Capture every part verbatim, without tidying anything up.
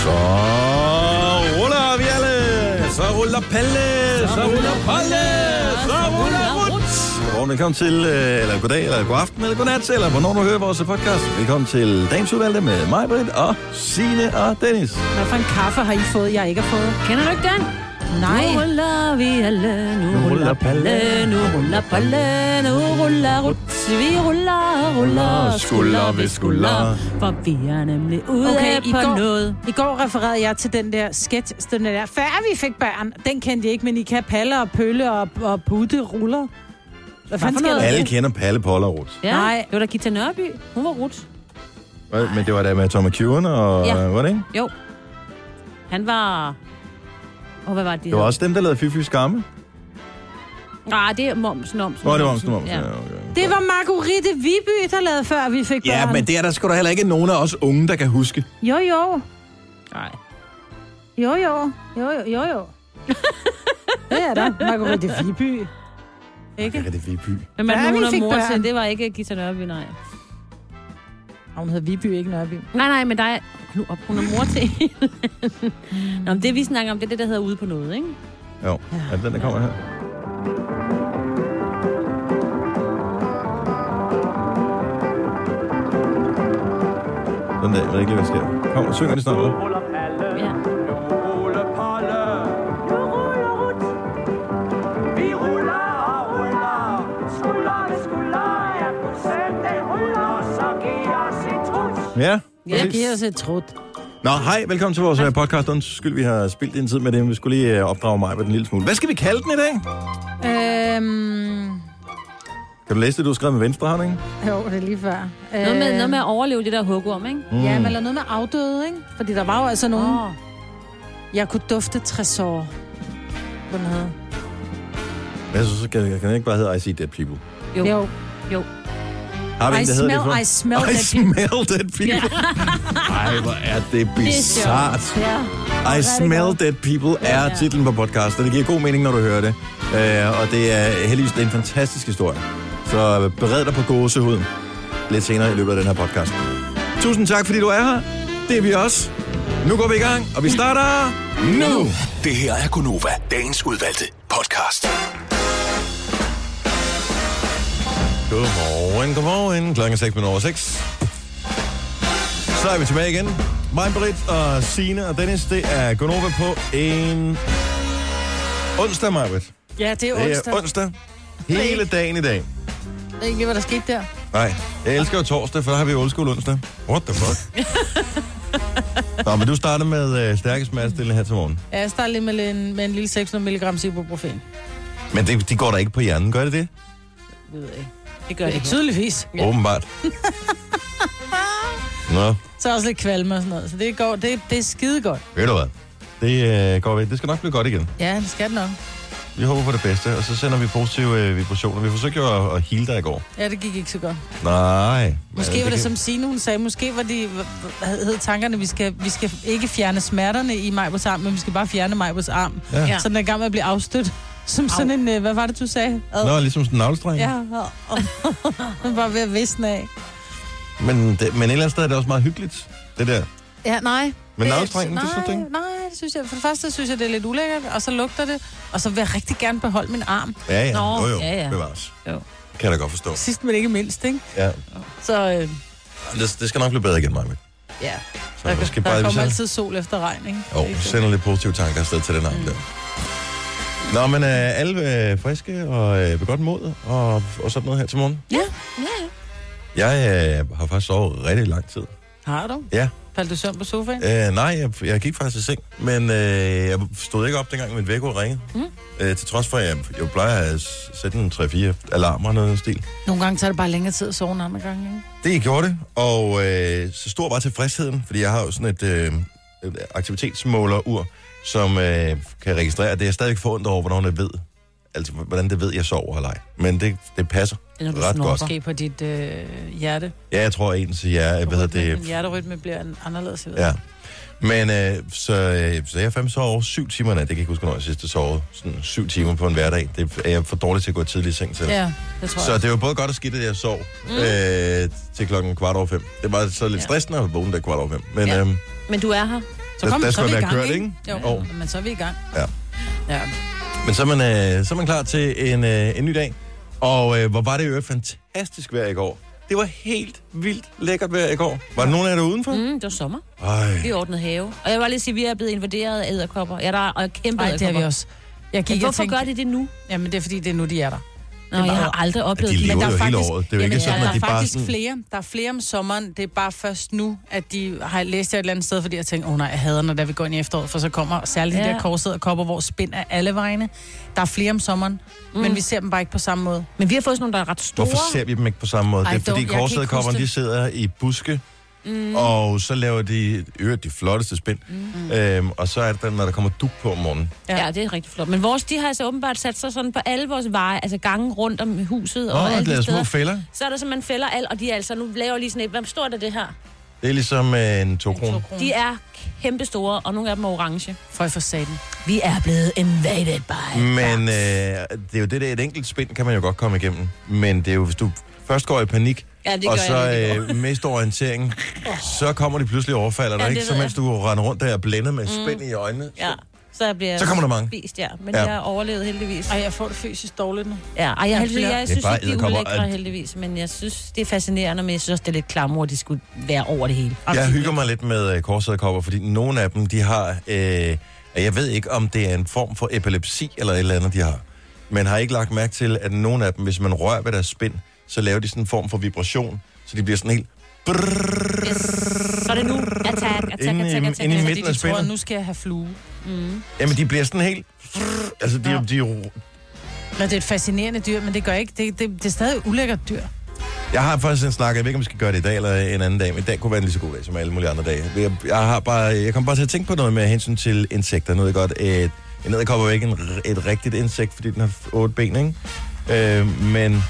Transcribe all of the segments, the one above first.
Så ruller vi alle. Så ruller Palle. Så ruller Palle. Så ruller Ruth. Og velkommen til, eller goddag, eller god aften, eller godnat, eller hvornår du hører vores podcast. Velkommen til dagens udvalgte med mig, Britt, og Signe og Dennis. Hvad for en kaffe har I fået, jeg ikke har fået? Kender du ikke den? Nej. Nu ruller vi alle, nu ruller Palle, nu ruller Palle, nu ruller Ruth. Vi ruller, ruller, skulder ved skulder, for vi er nemlig ude Okay, på i går, noget. I går refererede jeg til den der sketch, den der, før vi fik børn. Den kendte jeg ikke, men I kan palle og pølle og, og putte ruller. Hvad fanden skal noget? der? Alle kender Palle, Polle og Ruth. Ja, Nej. det var da Gita Nørby. Hun var Ruth. Men det var da med Tom McEwan og... Ja. Var det ikke? Jo. Han var... Og hvad var det? Det var også dem, der lavede Fy Fy Skamme. Nej, det er Momsen, Momsen. Nå, det var Momsen, Momsen. Ja. Ja, okay. Det var Marguerite Viby, der lavede før vi fik børn. Ja, men det er der sgu da heller ikke nogen af os unge, der kan huske. Jo, jo. Nej. Jo, jo. Jo, jo, jo, jo. Det er der. Marguerite Viby. Ikke? Ja, det er Viby. Men Før man, vi hun fik er mor børn. til, det var ikke Gita Nørby, nej. Hun hedder Viby, ikke Nørby. Nej, nej, men der er... Nu op, hun er mor til. Nå, men det vi snakker om, det er det, der hedder ude på noget, ikke? Jo, er det den, der kommer her? Den der, jeg ved ikke, hvad der sker. Kom, synger de snart, eller? Ja. Ja, Jeg præcis. giver os et trut. Nå, hej, velkommen til vores uh, podcast. Undskyld, vi har spildt en tid med det, vi skulle lige uh, opdrage mig på den lille smule. Hvad skal vi kalde den i dag? Øhm... Kan du læse det, du har skrevet med venstre hånd, ikke? Jo, det er lige før. Noget med, noget med at overleve det der hugorm, ikke? Mm. Ja, men eller noget med afdøde, ikke? Fordi der var jo altså nogen... Åh. Jeg kunne dufte tresor. Hvad den hedder. Jeg synes, kan, kan det ikke bare hedde I See Dead People? Jo. Jo. Jo. Har vi I en, der hedder smell, det for? I smell I that people. smell dead people. Ej, hvor er det bizart. Ja. I smell dead people er Ja. titlen på podcast, og det giver god mening, når du hører det. Uh, og det er heldigvis det er en fantastisk historie. Så bered dig på gåsehuden lidt senere i løbet af den her podcast. Tusind tak, fordi du er her. Det er vi også. Nu går vi i gang, og vi starter nu. Det her er Gonova, dagens udvalgte podcast. Godmorgen, godmorgen. Klokken er seks minutter over seks. Så er vi tilbage igen. Mig, Britt og Signe og Dennis, det er Gonova på en onsdag, Majbrit. Ja, det er Det onsdag. er onsdag. Hele dagen i dag. Jeg ved ikke, hvad der skete der. Nej, jeg elsker jo torsdag, for der har vi jo old school onsdag. What the fuck? Nå, men du starter med øh, stærke smertestillende her til morgen. Ja, jeg starter lige med en, med en lille seks hundrede milligram ibuprofen. Men det, de går da ikke på hjernen, gør det det? Det ved jeg ikke. Det gør det ikke. Tydeligvis. Ja. Åbenbart. Nå, Så også lidt kvalme og sådan noget. Så det går, det, det er skide godt. ved du hvad? Det øh, går væk. Det skal nok blive godt igen. Ja, det skal det nok. Vi håber på det bedste, og så sender vi positive øh, vibrationer. Vi forsøgte jo at, at heale dig i går. Ja, det gik ikke så godt. Nej. Måske Ja, var det, kan- som Signe, hun sagde, måske var de, hvad hed tankerne, vi skal, vi skal ikke fjerne smerterne i Majbos arm, men vi skal bare fjerne Majbos arm. Ja. Ja. Så den er i gang med at blive afstødt. Som sådan en, øh, hvad var det, du sagde? Ad. Nå, ligesom sådan en navlestreng. Ja, den var ved at visne af. Men, det, men et eller andet sted er det også meget hyggeligt, det der. Ja, nej. Men Det- navlestrengen, det nej, synes du ikke? Nej, det synes jeg. For det første synes jeg, det er lidt ulækkert, og så lugter det. Og så vil jeg rigtig gerne beholde min arm. Ja, ja. Nå, jo, jo. ja, ja. Bevares. Jo. Kan jeg da godt forstå. Sidst, men ikke mindst, ikke? Ja. Så øh, Det, det skal nok blive bedre igen, Maja. ja, Så der, vi skal der bare, vi kommer sender, altid sol efter regn, ikke? jo, Det er vi ikke sender lidt positive tanker afsted til den arm Mm. der. Nå, men øh, alle øh, friske og øh, ved godt mod og, og sådan noget her til morgen. Ja, Ja, Jeg øh, har faktisk sovet rigtig lang tid. har du? Ja. Faldt du søvn på sofaen? Øh, nej, jeg, jeg gik faktisk i seng, men øh, jeg stod ikke op, dengang min vækord ringede. Mm. Øh, til trods for, at jeg, jeg plejer at sætte en tre fire alarmer og noget i den stil. Nogle gange tager det bare længere tid at sove end andre gange, ikke? Det gjorde det, og øh, så stor var tilfredsheden, fordi jeg har jo sådan et, øh, et aktivitetsmåler-ur, som øh, kan registrere, at det er stadigvæk forundret over, hvornår det ved. Altså, hvordan det ved, jeg sover eller ej. Men det, det passer Det er, når du ret snorker. godt. Måske på dit øh, hjerte. Ja, jeg tror ens hjerte, hvad hedder Din det? hjerterytme bliver en anderledes. Ja. Men øh, så, øh, så jeg er fandme sovet over syv timer i nat. Det kan jeg ikke huske, hvornår jeg sidst sovede. Sådan syv timer på en hverdag. Det er jeg for dårlig til at gå tidligt i seng til. Ja, det tror Så jeg. det var både godt og skidt, at jeg sov mm. øh, til klokken kvart over fem. Det var så lidt Ja. stressende at vågne der kvart over fem. Men Ja. øhm, Men du er her. Så kom, der, der så er skal vi i være gang, kørt, ikke? ikke? Jo, Oh. men så er vi i gang. Ja. Ja. Men så er man, øh, så er man klar til en, øh, en ny dag. Og øh, hvor var det jo et fantastisk vejr i går. Det var helt vildt lækkert vejr i går. Var der nogen af jer der udenfor? Mm, det var sommer. Ej. Vi ordnede have. Og jeg vil lige sige, at vi er blevet invaderet af edderkopper. Ja, der er og kæmpe Ej, det edderkopper. er vi også. Jeg gik Men hvorfor og tænkte, gør de det nu? Jamen, det er fordi, det er nu, de er der. Nå, jeg har aldrig oplevet de det. lever Men der jo er hele faktisk- året. Det er jo ikke Jamen, sådan, Ja, at der de er bare faktisk sådan... flere. Der er flere om sommeren. Det er bare først nu, at de har læst det et eller andet sted, fordi jeg tænker, åh oh, nej, jeg hader, når der vi går ind i efteråret, for så kommer særligt ja. de Ja. der korsede kopper, hvor spind er alle vegne. Der er flere om sommeren, mm. men vi ser dem bare ikke på samme måde. Men vi har fået sådan nogle, der er ret store. Hvorfor ser vi dem ikke på samme måde? Ej, Det er fordi dog, jeg kan ikke korsæderkopperne, huske de sidder i buske, mm. og så laver de øvrigt de flotteste spind. Mm. Øhm, og så er det, når der kommer dug på om morgenen. Ja. ja, det er rigtig flot. Men vores, de har altså åbenbart sat sig sådan på alle vores veje, altså gange rundt om huset og Åh, alle de de laver små steder. fælder. Så er der simpelthen fælder alt, og de er altså, nu laver lige sådan et, hvor stort er det her? Det er ligesom øh, en to kroner. De er kæmpe store, og nogle af dem er orange. For for satan. Vi er blevet invaded by. Men øh, det er jo det der, et enkelt spind kan man jo godt komme igennem. Men det er jo, hvis du først går i panik, Ja, det og gør så jeg øh, mister orienteringen, så kommer de pludselig overfalder dig, Ja, ikke? det Så ved mens du render rundt der og blændet med spind i øjnene. Ja, så jeg bliver Så kommer der mange. Spist, ja. Men Ja. ja. jeg har overlevet heldigvis. Ej, jeg får det fysisk dårligt nu. Ja, ej, jeg, heldigvis, jeg, jeg Det er synes bare ikke, de er edderkopper. ulækre heldigvis, men jeg synes, det er fascinerende, men jeg synes også, det er lidt klammer, at de skulle være over det hele. Jeg hygger mig lidt med øh, korsæderkopper, fordi nogle af dem, de har... Øh, jeg ved ikke, om det er en form for epilepsi eller et eller andet, de har. Men har ikke lagt mærke til, at nogle af dem, hvis man rører ved deres spind, så laver de sådan en form for vibration, så de bliver sådan helt... Yes. Så er det nu. Attack, attack, Inde i- attack, attack. inde i Fordi midten af de tror, spindet. at nu skal jeg have flue. Mm. Jamen, de bliver sådan helt... Altså, de, Ja. de, de, Men det er et fascinerende dyr, men det gør ikke. Det, det, det er stadig ulækkert dyr. jeg har faktisk en snak, jeg ved ikke, om vi skal gøre det i dag eller en anden dag, men i dag kunne være en lige så god dag som alle mulige andre dage. Jeg, jeg, har bare, jeg kommer bare til at tænke på noget med hensyn til insekter. Nu ved jeg godt, et, en edderkop er jo ikke en, et rigtigt insekt, fordi den har otte ben, ikke? Øh, men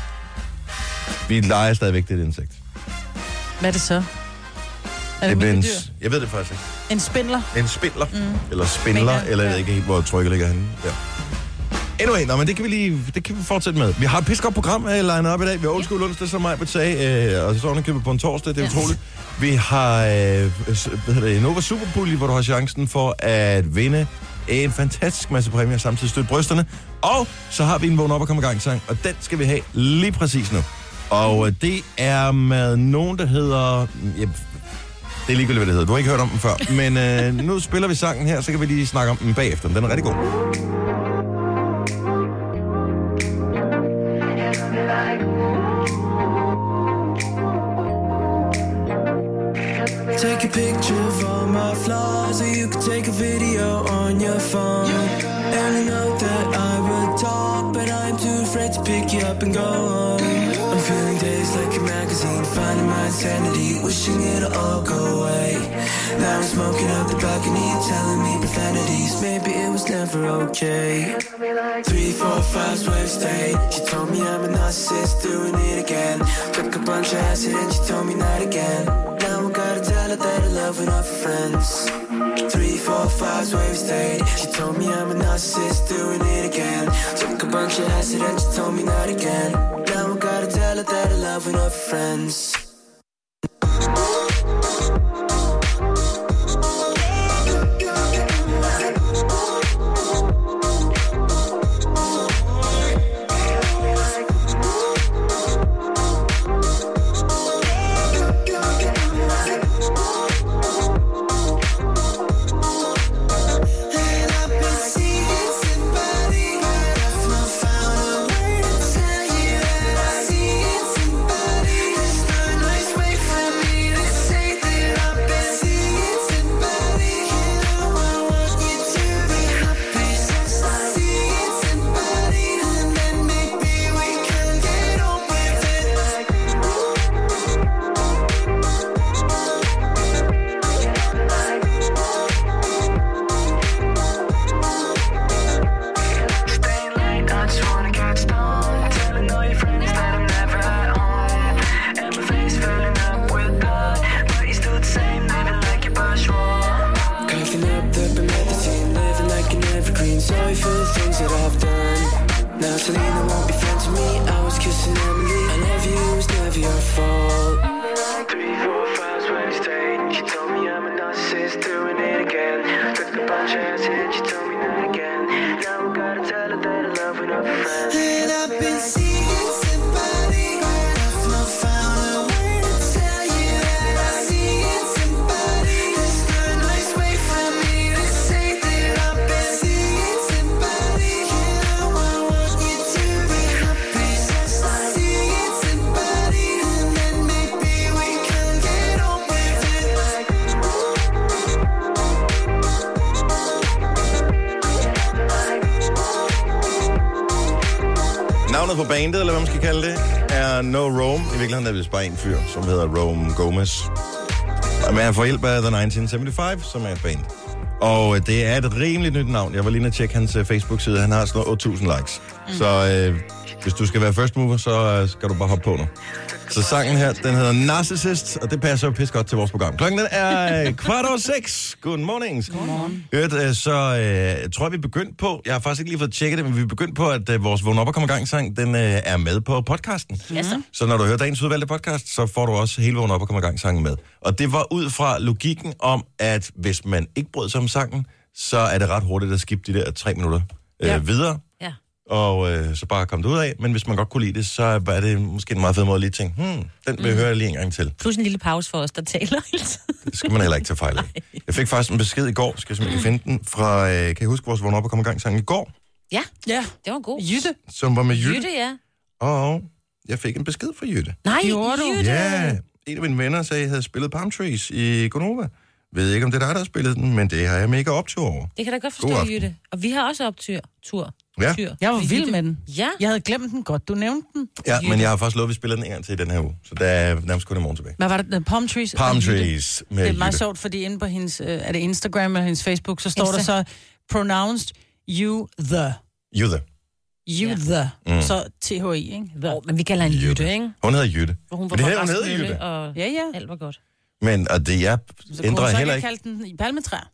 vi leger stadigvæk det et insekt. Hvad er det så? Er det Det er en en, dyr? jeg ved det faktisk ikke. En spindler? En spindler. Mm. Eller spindler, Mener, eller jeg ved ja. ikke helt, hvor trykket ligger henne. Ja. Anyway, nå, men det kan vi lige det kan vi fortsætte med. Vi har et pissegodt program uh, legnet op i dag. Vi har old school onsdag, som mig sagde, uh, og så ovenikøbet på en torsdag. Det er Ja. utroligt. Vi har uh, hvad hedder det, Nova Superpulje, hvor du har chancen for at vinde en fantastisk masse præmier, samtidig støtte brysterne. Og så har vi en vågn op og komme i gang sang, og den skal vi have lige præcis nu. Og uh, det er med nogen, der hedder... Ja, det er ligegyldigt, hvad det hedder. Du har ikke hørt om den før. Men øh, nu spiller vi sangen her, så kan vi lige snakke om den bagefter. Den er rigtig god. Take a picture of all my flaws, or you could take a video on your phone. And I know that I would talk, but I'm too afraid to pick you up and go home. I'm feeling dazed like a magazine, finding my insanity, wishing it'll all go away. Now I'm smoking out the balcony, telling me profanities, maybe it was never okay. Three, four, five, wave stayed. She told me I'm a narcissist, doing it again. Took a bunch of acid and she told me not again. Now I gotta tell her that I love with off friends. Three, four, five, wave stayed. She told me I'm a narcissist, doing it again. Took a bunch of acid and she told me not again. Now I gotta tell her that I love with off friends. Three, four, five, Wednesday. She told me I'm a narcissist, doing it again. one chance hit, you told me not again. Now I gotta tell her that I love her, not for friends. And I've been seeing somebody, I've not found a way to tell you that I see somebody. There's no nice way for me to say that I've been seeing somebody. And I want you to be happy. I see somebody, and then maybe we can get on with it. Navnet på bandet, eller hvad man skal kalde det, er No Rome. I virkeligheden er det bare en fyr, som hedder Rome Gomez. Og man får hjælp af The nitten halvfems, som er et band. Og det er et rimeligt nyt navn. Jeg var lige inde og tjekke hans Facebook-side. Han har sådan noget otte tusind likes. Mm. Så øh, hvis du skal være first mover, så øh, skal du bare hoppe på nu. Så sangen her, den hedder Narcissist, og det passer jo pisse godt til vores program. Klokken den er kvart over seks. Good mornings. Godmorgen. Hørt, øh, så øh, jeg tror, vi er begyndt på, jeg har faktisk ikke lige fået tjekket det, men vi er begyndt på, at øh, vores Vågn op og komme i gang sang, den øh, er med på podcasten. Yes, så. Så når du hører dagens udvalgte podcast, så får du også hele Vågn op og komme i gang sangen med. Og det var ud fra logikken om, at hvis man ikke brød sig om sangen, så er det ret hurtigt at skippe de der tre minutter øh, Ja. videre. Ja. Og øh, så bare komme det ud af. Men hvis man godt kunne lide det, så er det måske en meget fed måde at lige tænke, hmm, den vil jeg høre lige en gang til. Plus en lille pause for os, der taler hele tiden. Det skal man heller ikke tage fejl af. Jeg fik faktisk en besked i går, skal jeg simpelthen finde den, fra, øh, kan I huske vores Vågn op og komme i gang sang i går, Ja, Ja, det var god. Jytte. som var med Jytte. Jytte, ja. Og jeg fik en besked fra Jytte. Nej, Gjorde du? Jytte. Ja, en af mine venner sagde, at jeg havde spillet Palm Trees i Gonova. Ved ikke, om det er dig, der har spillet den, men det har jeg mega optur over. Det kan da godt God forstå, aften. Jytte. Og vi har også optur. Tur. Ja. Tyr. Jeg var Med vild Jytte. med den. Ja. Jeg havde glemt den godt. Du nævnte den. Ja, men jeg har faktisk lovet, at vi spiller den en gang til i den her uge. Så der er nærmest kun i morgen tilbage. Hvad var det? The Palm Trees? Palm og Jytte. Trees med Det er meget Jytte. sjovt, fordi inde på hendes, øh, er det Instagram eller hendes Facebook, så står Insta. der så pronounced you the. Jytte. You Ja. the. Mm. Så T H I, ikke? The. Oh, men vi kalder hende Jytte, ikke? Hun hedder Jytte. For hun var Men det fra her, hun hedder Rasmølle, Jytte. og Ja, ja. alt var godt. Men og det jeg Så ændrer kunne hun så heller ikke ikke. kaldt den i palmetræer?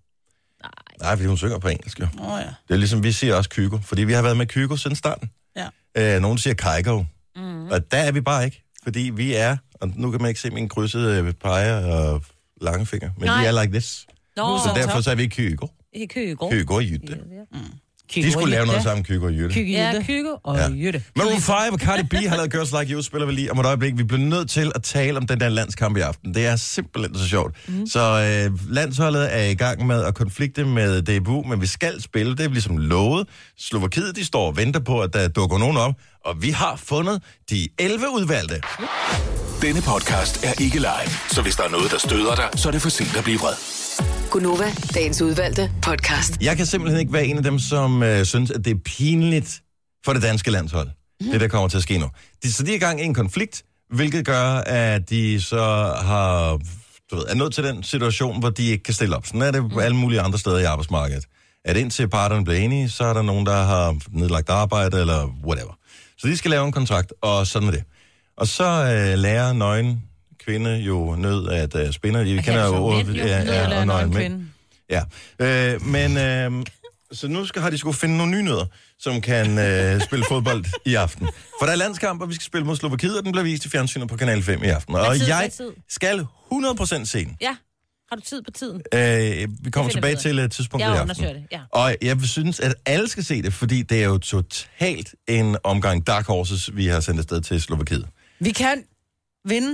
Nej, fordi hun synger på engelsk jo. Åh oh, ja. Det er ligesom, vi siger også Kygo, fordi vi har været med Kygo siden starten. Ja. Øh, nogen siger Kygo, mm. og der er vi bare ikke, fordi vi er, og nu kan man ikke se min krydsede øh, peger og lange fingre, men Nej. vi er like this. Nå, Så derfor så er vi Kygo. i Kygo. Kygo og Jytte. Kygo De skulle lave og noget Jytte. sammen, Kygo og Jytte. Kygo Ja, Jytte. Kygo og Ja. Jytte. Maroon fem og Cardi B har lavet Girls Like You, spiller vi lige om et øjeblik. Vi bliver nødt til at tale om den der landskamp i aften. Det er simpelthen så sjovt. Mm. Så øh, landsholdet er i gang med at konflikte med D B U, men vi skal spille. Det er ligesom lovet. Slovakiet, de står og venter på, at der dukker nogen op. Og vi har fundet de elleve udvalgte. Denne podcast er ikke live, så hvis der er noget, der støder dig, så er det for sent at blive vred. Gunova, dagens udvalgte podcast. Jeg kan simpelthen ikke være en af dem, som øh, synes, at det er pinligt for det danske landshold. Mm. Det, der kommer til at ske nu. De, så de er i gang i en konflikt, hvilket gør, at de så har, du ved, er nødt til den situation, hvor de ikke kan stille op. Sådan er det på alle mulige andre steder i arbejdsmarkedet. At indtil parterne bliver enige, så er der nogen, der har nedlagt arbejde eller whatever. Så de skal lave en kontrakt, og sådan er det. Og så øh, lærer nøgen kvinde jo nød at øh, spinde. Vi kender jo ordet. mænd, jo. Ja, Eller ja, og en nøgen mænd. kvinde. Ja, øh, men øh, så nu skal, har de skulle finde nogle nye nødder, som kan øh, spille fodbold i aften. For der er landskamp, og vi skal spille mod Slovakiet, og den bliver vist i fjernsynet på Kanal fem i aften. Og tid, jeg hvad tid? skal hundrede procent se den. Ja, har du tid på tiden? Øh, vi kommer vi tilbage ud af. til et tidspunkt i Jeg aften. undersøger det, ja. Og jeg synes, at alle skal se det, fordi det er jo totalt en omgang Dark Horses, vi har sendt afsted til Slovakiet. Vi kan vinde.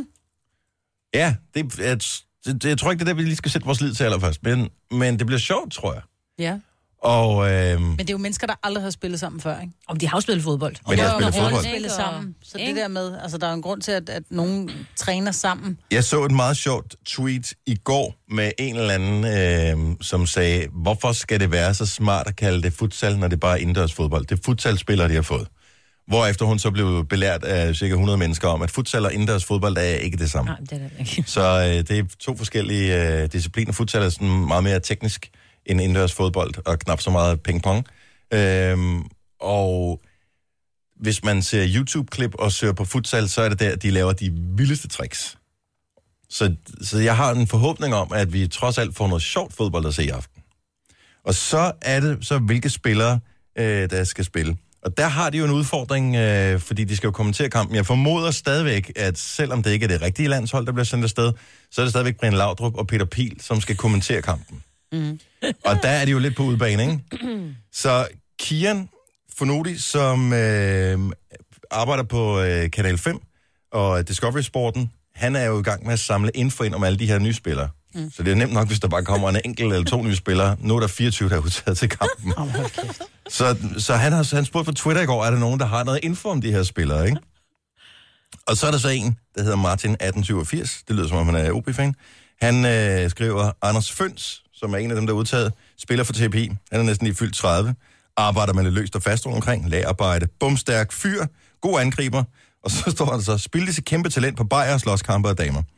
Ja, det, jeg, det, jeg tror ikke, det er der, vi lige skal sætte vores lid til allerførst, men, men det bliver sjovt, tror jeg. Ja. Og, øh, Men det er jo mennesker, der aldrig har spillet sammen før, ikke? Om de har jo spillet fodbold. Men de har Jo, spillet jo, fodbold. de har spillet sammen. Så det Ikke? der med, altså der er en grund til, at, at nogen træner sammen. Jeg så et meget sjovt tweet i går med en eller anden, øh, som sagde, hvorfor skal det være så smart at kalde det futsal, når det bare er indendørs fodbold? Det er futsalspillere, de har fået. Hvorefter hun så blev belært af cirka hundrede mennesker om, at futsal og indendørs fodbold er ikke det samme. Nej, det er det ikke. Så øh, det er to forskellige øh, discipliner. Futsal er sådan meget mere teknisk end indendørs fodbold, og knap så meget ping-pong. Øhm, og hvis man ser YouTube-klip og søger på futsal, så er det der, de laver de vildeste tricks. Så, så jeg har en forhåbning om, at vi trods alt får noget sjovt fodbold at se i aften. Og så er det så, hvilke spillere, øh, der skal spille. Og der har de jo en udfordring, øh, fordi de skal jo kommentere kampen. Jeg formoder stadigvæk, at selvom det ikke er det rigtige landshold, der bliver sendt afsted, så er det stadigvæk Brian Laudrup og Peter Piel, som skal kommentere kampen. Mm. Og der er de jo lidt på udebane, ikke? Så Kian Fonodi, som øh, arbejder på øh, Kanal fem og Discovery Sporten, han er jo i gang med at samle info ind om alle de her nye spillere. Mm. Så det er nemt nok, hvis der bare kommer en enkelt eller to nye spillere. Nu er der fireogtyve, der er udtaget til kampen. Oh, så så han har han spurgt på Twitter i går, er der nogen, der har noget info om de her spillere, ikke? Og så er der så en, der hedder Martin atten syvogfirs. Det lyder som om, han er O B-fan. Han øh, skriver, Anders Føns, som er en af dem, der er udtaget, spiller for T P I. Han er næsten lige fyldt tredive. Arbejder med lidt løst og fast rundt omkring. Lagarbejde. Bumstærk fyr. God angriber. Og så står han så, spil til kæmpe talent på bajer, slåskamper og damer.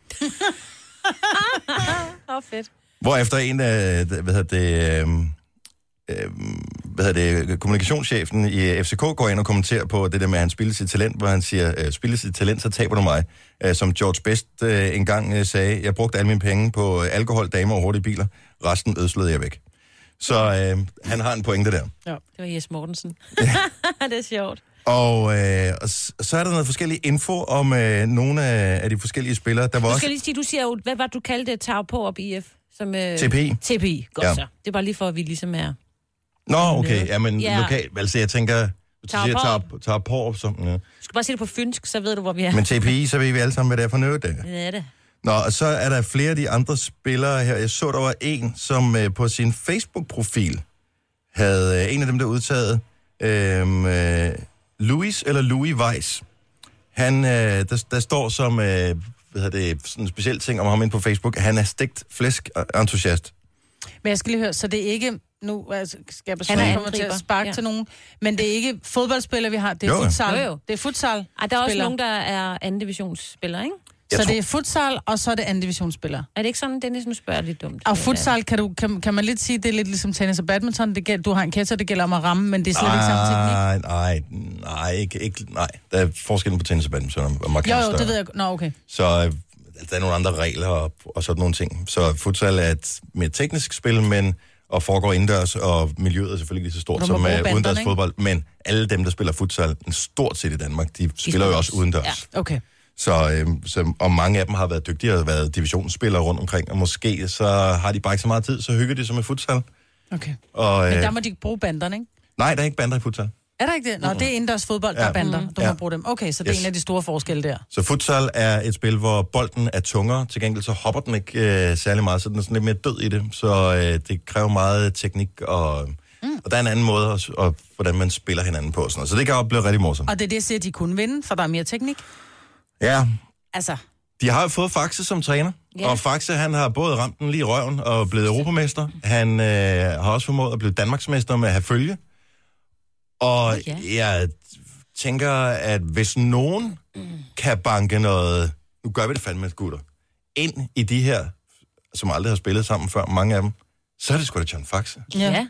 Åh, oh, fedt. Hvorefter en af, hvad hedder det, øh, hvad hedder det, kommunikationschefen i F C K går ind og kommenterer på det der med, at han spiller sit talent, hvor han siger, øh, spiller sit talent, så taber du mig. Øh, som George Best øh, engang øh, sagde, jeg brugte alle mine penge på alkohol, damer og hurtige biler. Resten ødslede jeg væk. Så øh, han har en pointe der. Ja. Det var Jes Mortensen. Ja. Det er sjovt. Og, øh, og så er der noget forskellige info om øh, nogle af, af de forskellige spillere. Der var Du også skal lige sige, du siger jo, hvad var det, du kaldte Tau på op I F? Som, øh, T P I. T P I, godt Ja. så. Det er bare lige for, at vi ligesom er... Nå, okay, ja, men Ja. lokalt, altså jeg tænker, hvis du Tager siger, på. tager, tager på, så, ja. Du skal bare sige det på fynsk, så ved du, hvor vi er. Men T P I, så ved vi alle sammen, hvad det er for noget, det. Det er det. Nå, og så er der flere af de andre spillere her. Jeg så, der var en, som øh, på sin Facebook-profil havde øh, en af dem, der udtaget, øh, øh, Louis eller Louis Weiss. Han, øh, der, der står som, øh, hvad hedder det, sådan en speciel ting om ham inde på Facebook, han er stegt flæsk-entusiast. Men jeg skal lige høre, så det er ikke... Nu altså, skal jeg Han er besøge kommer til at angriber, sparke ja. ja. til nogen. Men det er ikke fodboldspillere, vi har. Det er Jo, ja. futsal. Jo, jo. Det er futsal. Ej, der er også spiller. nogen, der er anden divisionsspillere, ikke? Jeg Så tror- det er futsal, og så er det anden divisionsspillere. Er det ikke sådan, Dennis, nu spørger jeg lidt dumt? Og futsal, kan, du, kan, kan man lidt sige, det er lidt ligesom tennis og badminton. Det gælder, du har en catcher, det gælder om at ramme, men det er slet ikke samme teknik. Nej, nej, nej, ikke, ikke, nej. Der er forskellen på tennis og badminton og markant Jo, jo, større. det ved jeg. Nå, okay. Så øh, der er nogle andre regler og, og sådan nogle ting. Så futsal er et mere teknisk spil, men og foregår indendørs, og miljøet er selvfølgelig lige så stort Du må som bruge uh, banderne, udendørs ikke? fodbold. Men alle dem, der spiller futsal, en stort set i Danmark, de, de spiller jo også udendørs. Ja. Okay. Så, øh, så, og mange af dem har været dygtige og været divisionsspillere rundt omkring, og måske så har de bare ikke så meget tid, så hygger de sig med futsal. Okay. Og, Men øh, der må de bruge banderne, ikke? nej, der er ikke bander i futsal. Er der ikke det? Nå, det er indendørs fodbold, der Ja. er bander. Du Ja. må bruge dem. Okay, så det er Yes. en af de store forskelle der. Så futsal er et spil, hvor bolden er tungere. Til gengæld så hopper den ikke øh, særlig meget, så den er sådan lidt mere død i det. Så øh, det kræver meget teknik, og, mm. og der er en anden måde, at, og, hvordan man spiller hinanden på. Sådan noget. Så det kan jo blive rigtig morsomt. Og det er det, jeg siger, at de kunne vinde, for der er mere teknik. Ja, Altså, de har jo fået Faxe som træner. Ja. Og Faxe, han har både ramt den lige i røven og blevet europamester. Han øh, har også formået at blive danmarksmester med at have følge. Og Ja. jeg tænker, at hvis nogen kan banke noget, nu gør vi det fandme, gutter, ind i de her, som aldrig har spillet sammen før, mange af dem, så er det sgu da John Faxe. Ja. ja.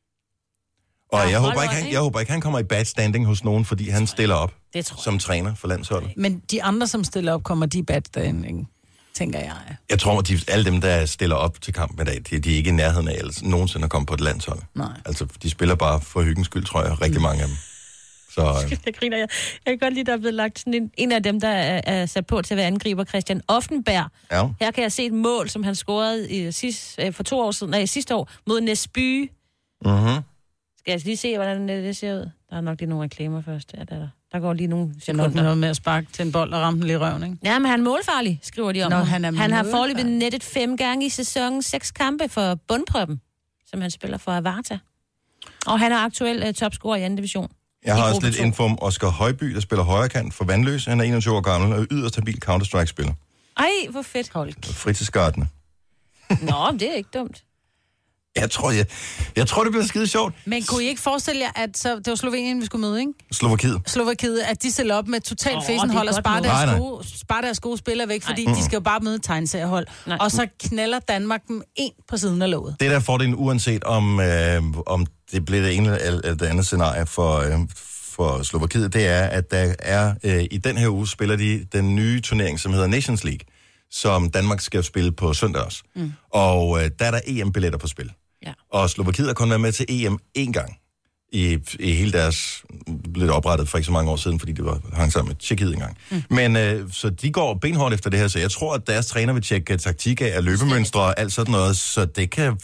Og Ja, jeg, håber hold ikke, on, han, ikke? jeg håber ikke, han kommer i bad standing hos nogen, fordi han stiller op Det tror jeg. som træner for landsholdet. men de andre, som stiller op, kommer de i bad standing, tænker jeg. Jeg tror, at de, alle dem, der stiller op til kampen i dag, de, de er ikke i nærheden af ellers, nogensinde at komme på et landshold. Nej. Altså, de spiller bare for hyggens skyld, tror jeg, rigtig mange af dem. Så øh, Jeg griner. Jeg, jeg kan godt lide, der er blevet lagt sådan en, en af dem, der er, er sat på til at være angriber, Christian Offenberg. ja. Her kan jeg se et mål, som han scorede i sidst, øh, for to år siden, nej, sidste år, mod Næsby. Mm-hmm. Skal jeg lige se, hvordan det, det ser ud? Der er nok lige nogle reklamer først. Ja, der, der går lige nogle Det er nok sekunder. noget med at sparke til en bold og ramme den lige i røven, ikke? Ja, men han er målfarlig, skriver de om Nå, ham. han er han har målfarlig. foreløbig nettet fem gange i sæsonen, seks kampe for bundprøppen, som han spiller for Avarta. Og han er aktuel uh, topscorer i anden division. Jeg har I også gruppe lidt to. info om Oscar Højby, der spiller højrekant for Vandløs. Han er enogtyve år gammel og er yderst stabil Counter-Strike-spiller. Ej, hvor fedt. Hold. Fritidsgardner. Nå, det er ikke dumt. Jeg tror, jeg, jeg tror, det bliver skide sjovt. Men kunne I ikke forestille jer, at så, det var Slovenien, vi skulle møde, ikke? Slovakiet. Slovakiet, at de stiller op med totalt Åh, oh, det er fesenhold og godt sparer måde. Nej, deres, nej. gode, sparer deres gode spillere væk, fordi Nej. de skal jo bare møde et tegneseriehold. Nej. Og så knaller Danmark dem en på siden af låget. Det der fordelen, uanset om, øh, om det bliver det ene eller det andet scenarie for, øh, for Slovakiet, det er, at der er øh, i den her uge spiller de den nye turnering, som hedder Nations League, som Danmark skal spille på søndag også. Mm. Og øh, der er der E M-billetter på spil. Ja. Og Slovakiet har kun været med til E M én gang i, i hele deres... blev det oprettet for ikke så mange år siden, fordi det var hang sammen med Tjekkiet engang. Mm. Men øh, så de går benhårdt efter det her, så jeg tror, at deres træner vil tjekke taktik af og løbemønstre og alt sådan noget, så det kan...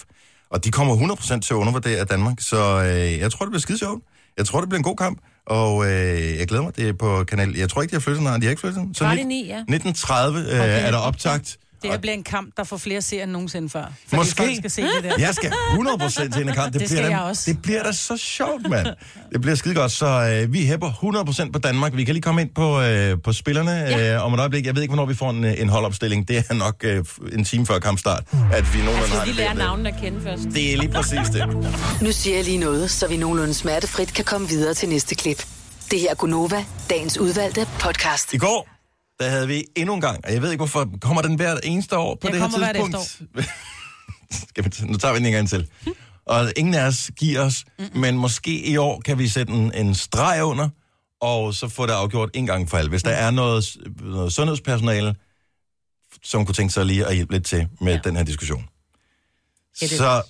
Og de kommer hundrede procent til at undervurdere Danmark, så øh, jeg tror, det bliver skide sjovt. Jeg tror, det bliver en god kamp, og øh, jeg glæder mig, det er på kanal. Jeg tror ikke, de har flyttet, nej, de har ikke flyttet. Så ni, ja. nitten tredive øh, er der optagt. Det her bliver en kamp, der får flere seere end nogensinde før. Fordi Måske. folk skal se det der. Jeg skal hundrede procent til en kamp. Det, Det bliver skal da, jeg også. det bliver da så sjovt, mand. Det bliver skide godt, så øh, vi hæpper hundrede procent på Danmark. Vi kan lige komme ind på, øh, på spillerne Ja. øh, om et øjeblik. Jeg ved ikke, hvornår vi får en, en holdopstilling. Det er nok øh, en time før kampstart, at vi nogenlunde Jeg har skal det. lige lære med. navnene at kende først. Det er lige præcis det. Nu siger jeg lige noget, så vi nogenlunde smertefrit kan komme videre til næste klip. Det her er Gunova, dagens udvalgte podcast. I går, der havde vi endnu en gang, og jeg ved ikke, hvorfor kommer den hvert eneste år på Jeg det her kommer hvert tidspunkt. Skal vi t- nu tager vi den en gang til. Og ingen af os giver os, mm-hmm. men måske i år kan vi sætte en, en streg under, og så få det afgjort en gang for alt. Hvis der er noget, noget sundhedspersonale, som kunne tænke sig lige at hjælpe lidt til med ja. den her diskussion. Ja, det er Så...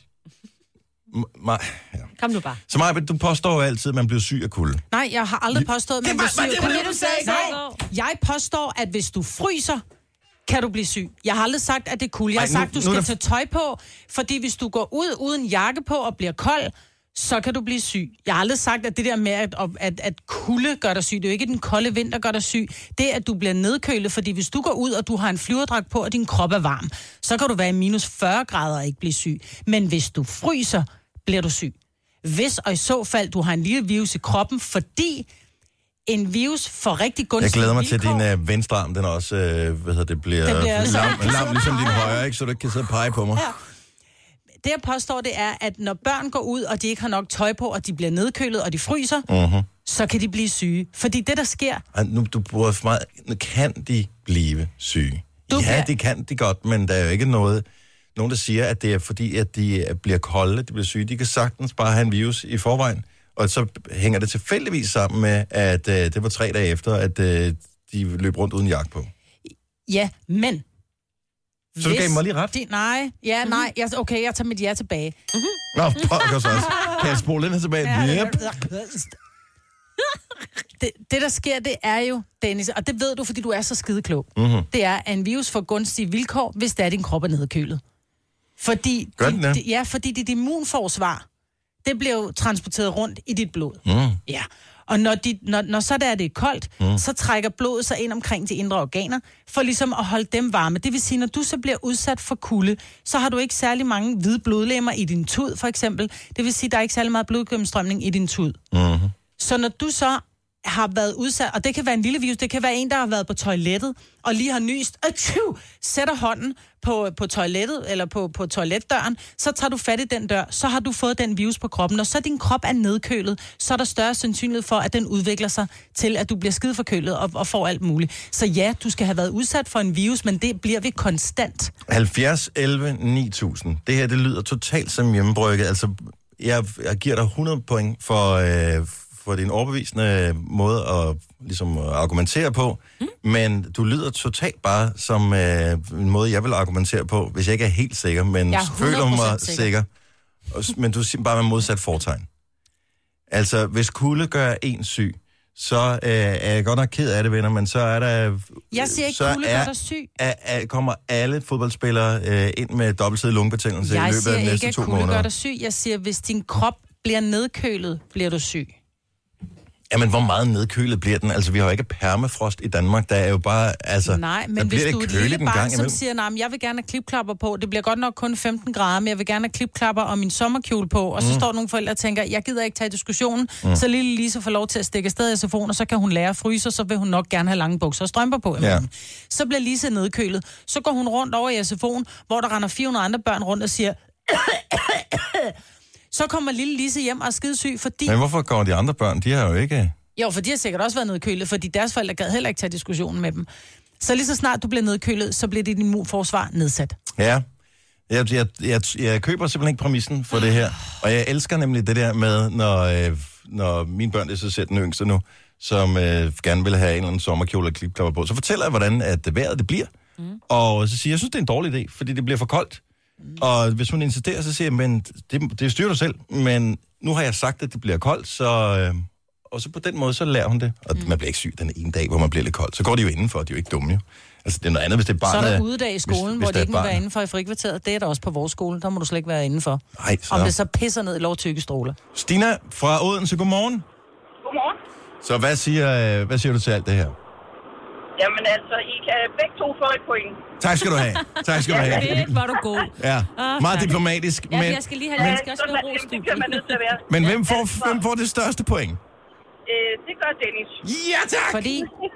Ma- ja. Kom nu bare. Så Maja, du påstår jo altid, at man bliver syg af kulde. Nej, jeg har aldrig påstået, at man Det bliver var- syg. det var det, du sagde i går. Nej, jeg påstår, at hvis du fryser, kan du blive syg. Jeg har aldrig sagt, at det er cool. Jeg har Ej, nu- sagt, at du nu skal er der- tage tøj på, fordi hvis du går ud uden jakke på og bliver kold, så kan du blive syg. Jeg har aldrig sagt, at det der med, at, at, at kulde gør dig syg, det er jo ikke den kolde vind, der gør dig syg. Det er, at du bliver nedkølet, fordi hvis du går ud, og du har en flyverdragt på, og din krop er varm, så kan du være i minus fyrre grader og ikke blive syg. Men hvis du fryser, bliver du syg. Hvis og i så fald, du har en lille virus i kroppen, fordi en virus får rigtig gunstige Jeg glæder mig vilkår. til, at din uh, venstre arm, den også, uh, hvad hedder det, bliver, Den bliver lam, altså- lam, ligesom din højre, ikke? Så du ikke kan sidde og pege på mig. Ja. Det, jeg påstår, det er, at når børn går ud, og de ikke har nok tøj på, og de bliver nedkølet, og de fryser, Uh-huh. så kan de blive syge. Fordi det, der sker... Ej, nu, du bruger for meget. Kan de blive syge? Du ja, kan. det kan de godt, men der er jo ikke noget, nogen, der siger, at det er fordi, at de bliver kolde, de bliver syge. De kan sagtens bare have en virus i forvejen, og så hænger det tilfældigvis sammen med, at uh, det var tre dage efter, at uh, de løb rundt uden jakke på. Ja, men... Så du gav mig lige ret? De, nej, ja, nej. Jeg, okay, jeg tager mit ja tilbage. Nå, pokker så også. Kan jeg spole den her tilbage? Ja. Yep. Det, det, der sker, det er jo, Dennis, og det ved du, fordi du er så skideklog, Mm-hmm. det er, at en virus får gunstige vilkår, hvis det er, din krop er nedkølet. Fordi, Gør den det? dit, ja, fordi dit immunforsvar, det bliver jo transporteret rundt i dit blod. Mm. Ja, og når, de, når, når så der er det er koldt, mm. så trækker blodet sig ind omkring de indre organer, for ligesom at holde dem varme. Det vil sige, når du så bliver udsat for kulde, så har du ikke særlig mange hvide blodlemmer i din tud, for eksempel. Det vil sige, der er ikke særlig meget blodgennemstrømning i din tud. Mm-hmm. Så når du så har været udsat, og det kan være en lille virus, det kan være en, der har været på toilettet, og lige har nyst, atsju, sætter hånden på, på toilettet, eller på, på toiletdøren, så tager du fat i den dør, så har du fået den virus på kroppen, og så din krop er nedkølet, så er der større sandsynlighed for, at den udvikler sig til, at du bliver skideforkølet og, og får alt muligt. Så ja, du skal have været udsat for en virus, men det bliver vi konstant. halvfjerds elleve ni tusind. Det her, det lyder totalt som hjemmebrygget. Altså, jeg, jeg giver dig hundrede point for, øh, for din overbevisende måde at, ligesom, at argumentere på, mm. men du lyder totalt bare som øh, en måde, jeg vil argumentere på, hvis jeg ikke er helt sikker, men Jeg er føler mig hundrede procent sikker. sikker. Og s- Men du siger bare med modsat fortegn. Altså, hvis kulde gør en syg, så øh, er jeg godt nok ked af det, venner, men så er der... Jeg siger ikke, så kulde er- gør dig syg. er, er, kommer alle fodboldspillere øh, ind med dobbeltsidig lungebetændelse i Jeg løbet siger af de næste ikke, at to kulde gør måneder? dig syg. Jeg siger, hvis din krop bliver nedkølet, bliver du syg. Jamen, hvor meget nedkølet bliver den? Altså, vi har jo ikke permafrost i Danmark. Der er jo bare, altså... Nej, der men hvis bliver du er det et køligt lille en barn, gang som imellem. siger, nej, jeg vil gerne have klipklapper på, det bliver godt nok kun femten grader, men jeg vil gerne have klipklapper og min sommerkjole på, og så mm. står nogle forældre og tænker, jeg gider ikke tage diskussionen, mm. så lille Lise får lov til at stikke afsted i S F O'en, og så kan hun lære at fryse, og så vil hun nok gerne have lange bukser og strømper på. Ja. Så bliver Lise nedkølet. Så går hun rundt over i S F O'en, hvor der render fire hundrede andre børn rundt og siger... Så kommer lille Lise hjem og er skidesyg, fordi... Men hvorfor går de andre børn? De har jo ikke... Jo, for de har sikkert også været nedkølet, fordi deres forældre gad heller ikke tage diskussionen med dem. Så lige så snart du bliver nedkølet, så bliver dit immunforsvar nedsat. Ja. Jeg, jeg, jeg, jeg køber simpelthen ikke præmissen for det her. Og jeg elsker nemlig det der med, når, øh, når mine børn, det er så selv den yngste nu, som øh, gerne vil have en eller anden sommerkjole og klipklapper på, så fortæller jeg, hvordan at vejret det bliver. Mm. Og så siger jeg, jeg synes, det er en dårlig idé, fordi det bliver for koldt. Mm. Og hvis hun insisterer, så siger jeg, men det, det styrer du selv. Men nu har jeg sagt, at det bliver koldt, så... Øh, Og så på den måde, så lærer hun det. Og mm. man bliver ikke syg den ene dag, hvor man bliver lidt kold. Så går de jo indenfor, de er jo ikke dumme jo. Altså, det er noget andet, hvis det er barnet... Så er der udedag i skolen, hvis, hvor hvis de ikke må være indenfor i frikvarteret. Det er der også på vores skole. Der må du slet ikke være indenfor. Nej, så... Om det så pisser ned i lovtykkestråler. Stina fra Odense, godmorgen. Godmorgen. Så hvad siger, hvad siger du til alt det her? Jamen altså, I kan begge to få et point. Tak skal du have. Tak skal du have. Det var du god. Ja, meget diplomatisk. Ja, men, jeg skal lige have Ja, lidt, skal også sådan være er ros, det, det kan man nødt til at være. men hvem får, hvem får det største point? Øh, det gør Dennis. Ja, tak! Fordi...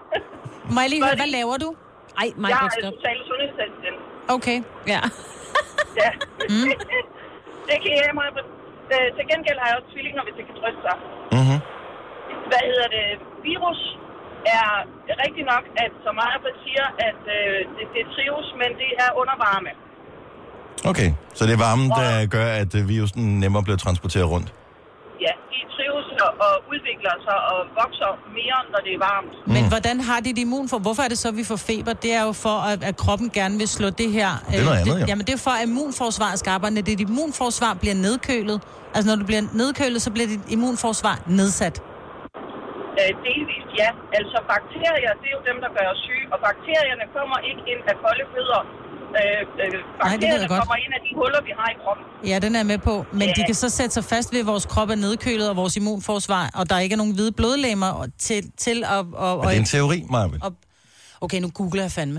Må jeg lige høre, hvad laver du? Ej, mig, Jeg er stop. social sundhedsassistent. Okay. Ja. Ja. Mm. Det kan jeg mig. Øh, til gengæld har jeg også tvillinger, hvis det kan trøste sig. Mm-hmm. Hvad hedder det? Virus er rigtig nok, at så meget siger, at øh, det, det trives, men det er under varme. Okay, så det er varmen, der gør, at virusen nemmere bliver transporteret rundt? Ja, de trives og, og udvikler sig og vokser mere, når det er varmt. Men mm. hvordan har de det immunfor? Hvorfor er det så, at vi får feber? Det er jo for, at, at kroppen gerne vil slå det her... Det er noget andet, jo. Jamen, det er for, at immunforsvaret skal arbejde. Når dit immunforsvar bliver nedkølet, altså når du bliver nedkølet, så bliver dit immunforsvar nedsat. Øh, delvist ja. Altså bakterier, det er jo dem, der gør os syge, og bakterierne kommer ikke ind af kolde fødder. Øh, øh, bakterierne Nej, kommer ind af de huller, vi har i kroppen. Ja, den er jeg med på. Men Ja. de kan så sætte sig fast ved, at vores krop er nedkølet og vores immunforsvar, og der ikke er nogen hvide blodlegemer til, til at... Og, Men det er en teori, Marvind. og, okay, nu googler jeg fandme.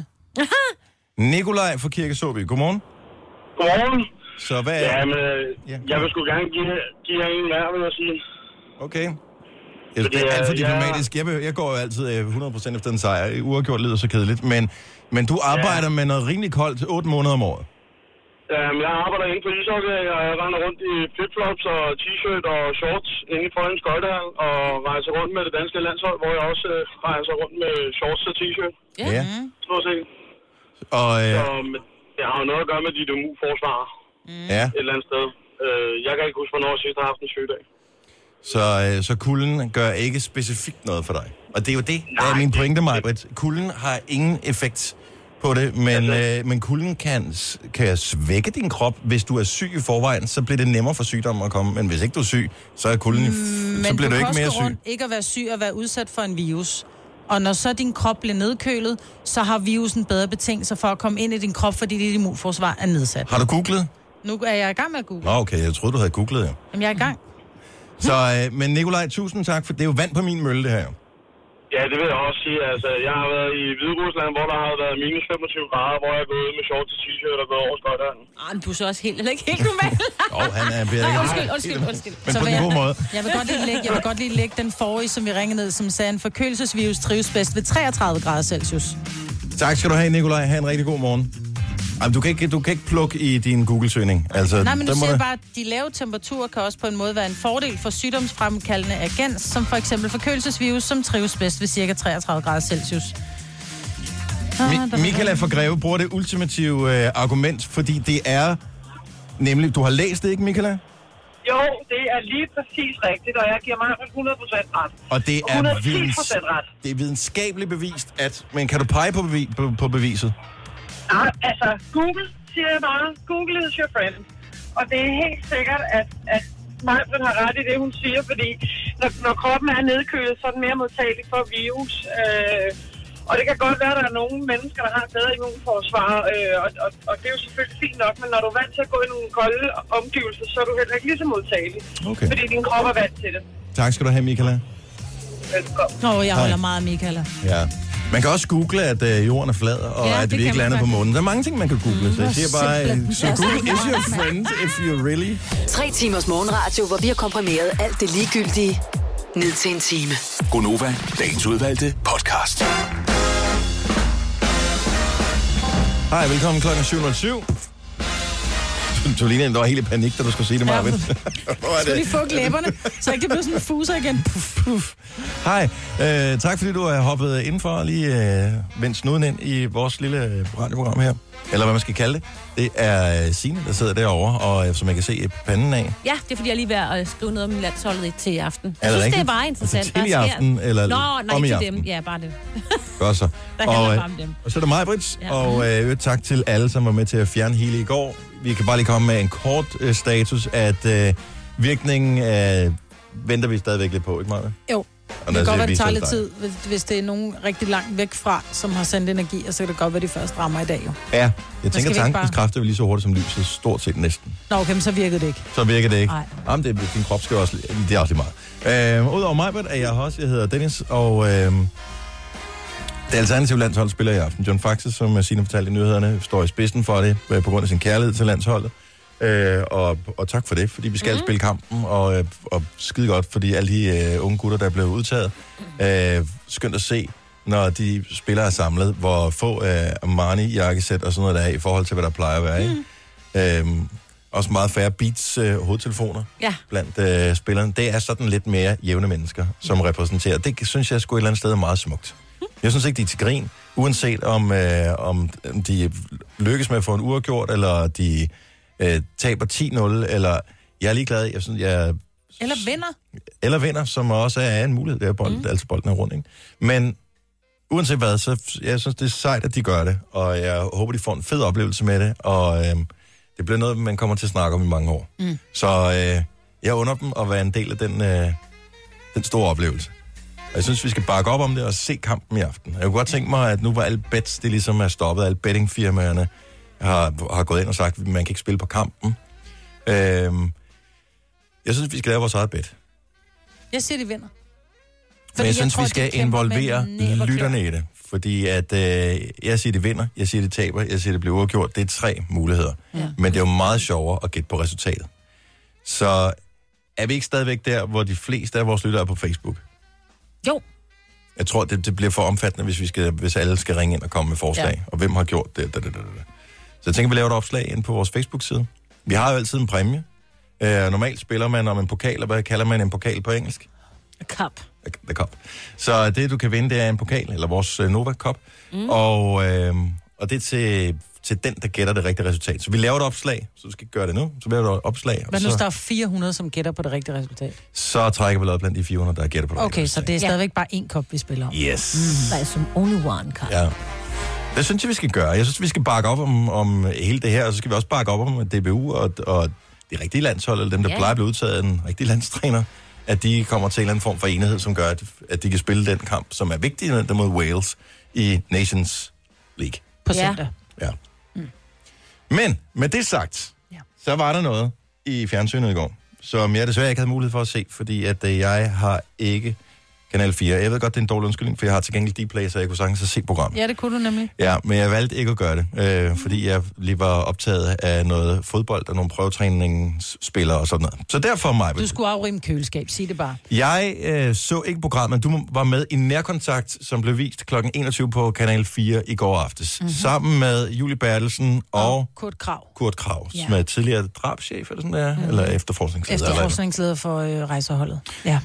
Nikolaj fra Kirke Såby, godmorgen. Godmorgen. Så hvad er... Ja, men Ja. jeg vil sgu gerne give, give jer en hver, vil jeg sige. Okay. Jeg, det er alt for diplomatisk. Jeg, vil- jeg går jo altid øh, hundrede procent efter en sejr. Uafgjort lyder så kedeligt. Men, men du arbejder ja. med noget rimelig koldt otte måneder om året. Um, jeg arbejder inde på ishockey, og jeg render rundt i flipflops og t-shirt og shorts inde i Frøens Skøjtehal, og rejser rundt med det danske landshold, hvor jeg også øh, rejser rundt med shorts og t-shirt. Ja. Ja. Stort set. Og øh, Så men det har jo noget at gøre med dit immunforsvar ja, et eller andet sted. Uh, jeg kan ikke huske, hvornår jeg sidst har haft en sygedag. så, øh, så kulden gør ikke specifikt noget for dig. Og det er jo det, der er Nej, min det- pointe, Maj-Brit. Kulden har ingen effekt på det, men, Altså- øh, men kulden kan, s- kan svække din krop. Hvis du er syg i forvejen, så bliver det nemmere for sygdommen at komme. Men hvis ikke du er syg, så er kulden, mm, så Men bliver du kan ikke også mere gå syg. rundt, ikke at være syg og være udsat for en virus. Og når så din krop bliver nedkølet, så har virusen bedre betingelser for at komme ind i din krop, fordi dit immunforsvar er nedsat. Har du googlet? Nu er jeg i gang med at google. Nå, okay, jeg troede, du havde googlet, ja. Jamen, jeg er i gang. Så, øh, men Nikolaj, tusind tak, for det er jo vand på min mølle, det her jo. Ja, det vil jeg også sige. Altså, jeg har været i Hviderusland, hvor der har været minus femogtyve grader, hvor jeg er gået ud med shorts og t-shirt og gået over Skøjtehalen. Ah, men du er så også helt, eller ikke helt normal. Åh, oh, han er bedre. Nej, ikke- undskyld, undskyld, undskyld. Men Så på vil en jeg- god måde. Jeg vil godt lige lægge, jeg vil godt lige lægge den forrige, som vi ringede ned, som sagde, en forkølelsesvirus trives bedst ved treogtredive grader Celsius. Tak skal du have, Nikolaj. Ha' en rigtig god morgen. Jamen, du kan ikke, du kan ikke plukke i din Google-søgning. Altså, Nej, men der du må siger der- bare, at de lave temperaturer kan også på en måde være en fordel for sygdomsfremkaldende agens, som for eksempel forkølelsesvirus, som trives bedst ved cirka treogtredive grader Celsius. Mi- Michaela fra Greve bruger det ultimative øh, argument, fordi det er nemlig... Du har læst det, ikke, Michaela? Jo, det er lige præcis rigtigt, og jeg giver mig hundrede procent ret. Og det er, hundrede og ti videns, procent ret. det er videnskabeligt bevist, at... Men kan du pege på, bevi, på, på beviset? Nej, altså, Google siger jeg bare, Google is your friend. Og det er helt sikkert, at, at Majbrit har ret i det, hun siger, fordi når, når kroppen er nedkølet, så er den mere modtagelig for virus. Øh, og det kan godt være, at der er nogle mennesker, der har et bedre immunforsvar, øh, og, og, og det er jo selvfølgelig fint nok, men når du er vant til at gå i nogle kolde omgivelser, så er du heller ikke lige så modtagelig. Okay. Fordi din krop er vant til det. Tak skal du have, Michaela. Velkommen. Åh, oh, jeg holder Hej. meget af Michaela. Ja. Man kan også google, at øh, jorden er flad, og Ja, at det vi kan ikke man lander på faktisk. månen. Der er mange ting, man kan google, så jeg hvor siger bare... simpelt. øh, Så Ja, Google så- is your friend, if you really... Tre timers morgenradio, hvor vi har komprimeret alt det ligegyldige ned til en time. Gonova, dagens udvalgte podcast. Hej, velkommen klokken syv nul syv. Du ligner, der var helt i panik, da du skulle sige det, Marvind. Hvor er Skal det? lige få glæberne, så ikke det bliver sådan en fuser igen. Puff, puff. Hej, øh, tak fordi du har hoppet indenfor og lige øh, vendt snuden ind i vores lille øh, radioprogram her. Eller hvad man skal kalde det. Det er øh, Signe, der sidder derovre, og øh, som jeg kan se i panden af. Ja, det er fordi, jeg er lige ved at skrive noget om landsholdet til i aften. Er Jeg det synes, det er rigtigt? bare interessant. Altså til hvad i sker. aften, eller Nå, nej, om i til aften? dem. Ja, bare det. Godt så. Der handler Og, øh, bare om dem. og så er der mig, Brits, Ja. og øh, øvrigt tak til alle, som var med til at fjerne hele i går. Vi kan bare lige komme med en kort øh, status, at øh, virkningen øh, venter vi stadigvæk lidt på, ikke Maja? Jo. Og det kan godt være, det tager viser lidt tid, hvis, hvis det er nogen rigtig langt væk fra, som har sendt energi, og så kan det godt være, de først rammer i dag jo. Ja, jeg tænker, skal vi ikke tankens bare- kraft er lige så hurtigt som lyset, stort set næsten. Nå, okay, men så virkede det ikke. Så virker det ikke. Nej. Jamen, det, din krop skal også, det er også lige meget. Øh, Udover mig, er jeg også, jeg hedder Dennis, og øh, det alternative landshold spiller i aften. John Faxe, som Signe fortalte i nyhederne, står i spidsen for det, øh, på grund af sin kærlighed til landsholdet. Øh, og, og tak for det, fordi vi skal mm. spille kampen, og, øh, og skide godt, fordi alle de øh, unge gutter, der er blevet udtaget, øh, skønt at se, når de spillere er samlet, hvor få øh, Armani-jakkesæt og sådan noget der er, i forhold til, hvad der plejer at være, ikke? Mm. Øh, også meget færre Beats øh, hovedtelefoner Ja. blandt øh, spillerne. Det er sådan lidt mere jævne mennesker, som repræsenterer. Det synes jeg sgu et eller andet sted er meget smukt. Jeg synes ikke, de er til grin, uanset om, øh, om de lykkes med at få en uafgjort, eller de øh, taber ti nul, eller jeg er ligeglad. Jeg synes, jeg, Eller vinder. eller vinder, som også er en mulighed. Det er bold, mm. altså bolden er rundt, ikke? Men uanset hvad, så jeg synes, det er sejt, at de gør det, og jeg håber, de får en fed oplevelse med det, og øh, det bliver noget, man kommer til at snakke om i mange år. Mm. Så øh, jeg under dem at være en del af den, øh, den store oplevelse. Og jeg synes, vi skal bakke op om det og se kampen i aften. Jeg kunne godt tænke mig, at nu hvor alle bets, det ligesom er stoppet, alle bettingfirmaerne har, har gået ind og sagt, at man kan ikke spille på kampen. Øh, jeg synes, vi skal lave vores eget bet. Jeg siger, de vinder. Men jeg synes, tror, vi de skal kæmper med involvere næb og klør. lytterne i det. Fordi at øh, jeg siger, det vinder, jeg siger, det taber, jeg siger, det bliver uafgjort. Det er tre muligheder. Ja. Men det er jo meget sjovere at gætte på resultatet. Så er vi ikke stadigvæk der, hvor de fleste af vores lyttere er på Facebook? Jo. Jeg tror, det, det bliver for omfattende, hvis, vi skal, hvis alle skal ringe ind og komme med forslag. Ja. Og hvem har gjort det? Da, da, da, da. Så jeg tænker, vi laver et opslag ind på vores Facebook-side. Vi har jo altid en præmie. Øh, normalt spiller man om en pokal, og hvad kalder man en pokal på engelsk? A cup. The Cup. Så det, du kan vinde, det er en pokal, eller vores uh, Nova Cup. Mm. Og, øh, og det er til, til den, der gætter det rigtige resultat. Så vi laver et opslag, så du skal ikke gøre det nu. Så laver du et opslag. Men nu så, der er fire hundrede, som gætter på det rigtige resultat. så trækker vi lavet blandt de fire hundrede, der gætter på det Okay, rigtige så resultat. det er stadigvæk bare én kop, vi spiller om. Yes. Der er som only one cup. Ja. Det synes jeg, vi skal gøre. Jeg synes, vi skal bakke op om, om hele det her, og så skal vi også bakke op om D B U og, og det rigtige landshold, eller dem, der Ja. plejer at blive udtaget af en rigtig landstræner, at de kommer til en eller anden form for enighed, som gør, at, at de kan spille den kamp, som er vigtig der mod Wales i Nations League. På Ja. søndag. Ja. Mm. Men med det sagt, Ja. så var der noget i fjernsynet i går, som jeg desværre ikke havde mulighed for at se, fordi at øh, jeg har ikke Kanal fire. Jeg ved godt, det er en dårlig undskyldning, for jeg har til gengæld Dplay, så jeg kunne sagtens se programmet. Ja, det kunne du nemlig. Ja, men jeg valgte ikke at gøre det, øh, fordi jeg lige var optaget af noget fodbold og nogle prøvetræningsspillere og sådan noget. Så derfor mig. Du skulle afrime køleskab, sig det bare. Jeg øh, så ikke programmet. Du var med i Nærkontakt, som blev vist klokken enogtyve på Kanal fire i går aftes. Mm-hmm. Sammen med Julie Bertelsen og, og Kurt Krav. Kurt Krav, Ja. som er tidligere drabschef, eller sådan der, mm-hmm. eller efterforskningsleder. Efterforskningsleder for øh, rejseholdet. Ja.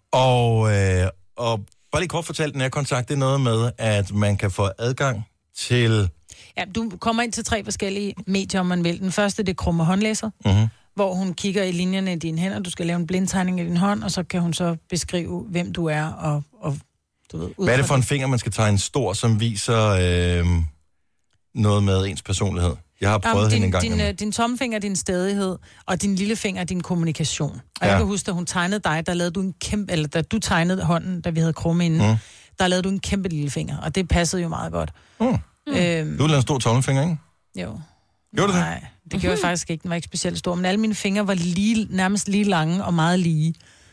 Og, øh, og bare lige kort fortalt, Nærkontakt, det er noget med, at man kan få adgang til... Ja, du kommer ind til tre forskellige medier, om man vil. Den første, det er krumme håndlæser, Mm-hmm. hvor hun kigger i linjerne i dine hænder. Du skal lave en blindtegning i din hånd, og så kan hun så beskrive, hvem du er, og, og du ved... ud Hvad er det fra for en finger, man skal tegne stor, som viser øh, noget med ens personlighed? Jeg har prøvet Jamen, hende din, en gang. din, Din, øh, din tommelfinger er din stædighed, og din lillefinger er din kommunikation. Og ja. Ja. jeg kan huske, da hun tegnede dig, der lavede du en kæmpe, eller da du tegnede hånden, da vi havde krumme inden, mm. der lavede du en kæmpe lillefinger, og det passede jo meget godt. mm. Øhm, Du lavede en stor tommelfinger, ikke? jo. Gjorde du det? Nej, det gjorde jeg faktisk ikke. Den var ikke specielt stor, men alle mine fingre var lige, nærmest lige lange og meget lige.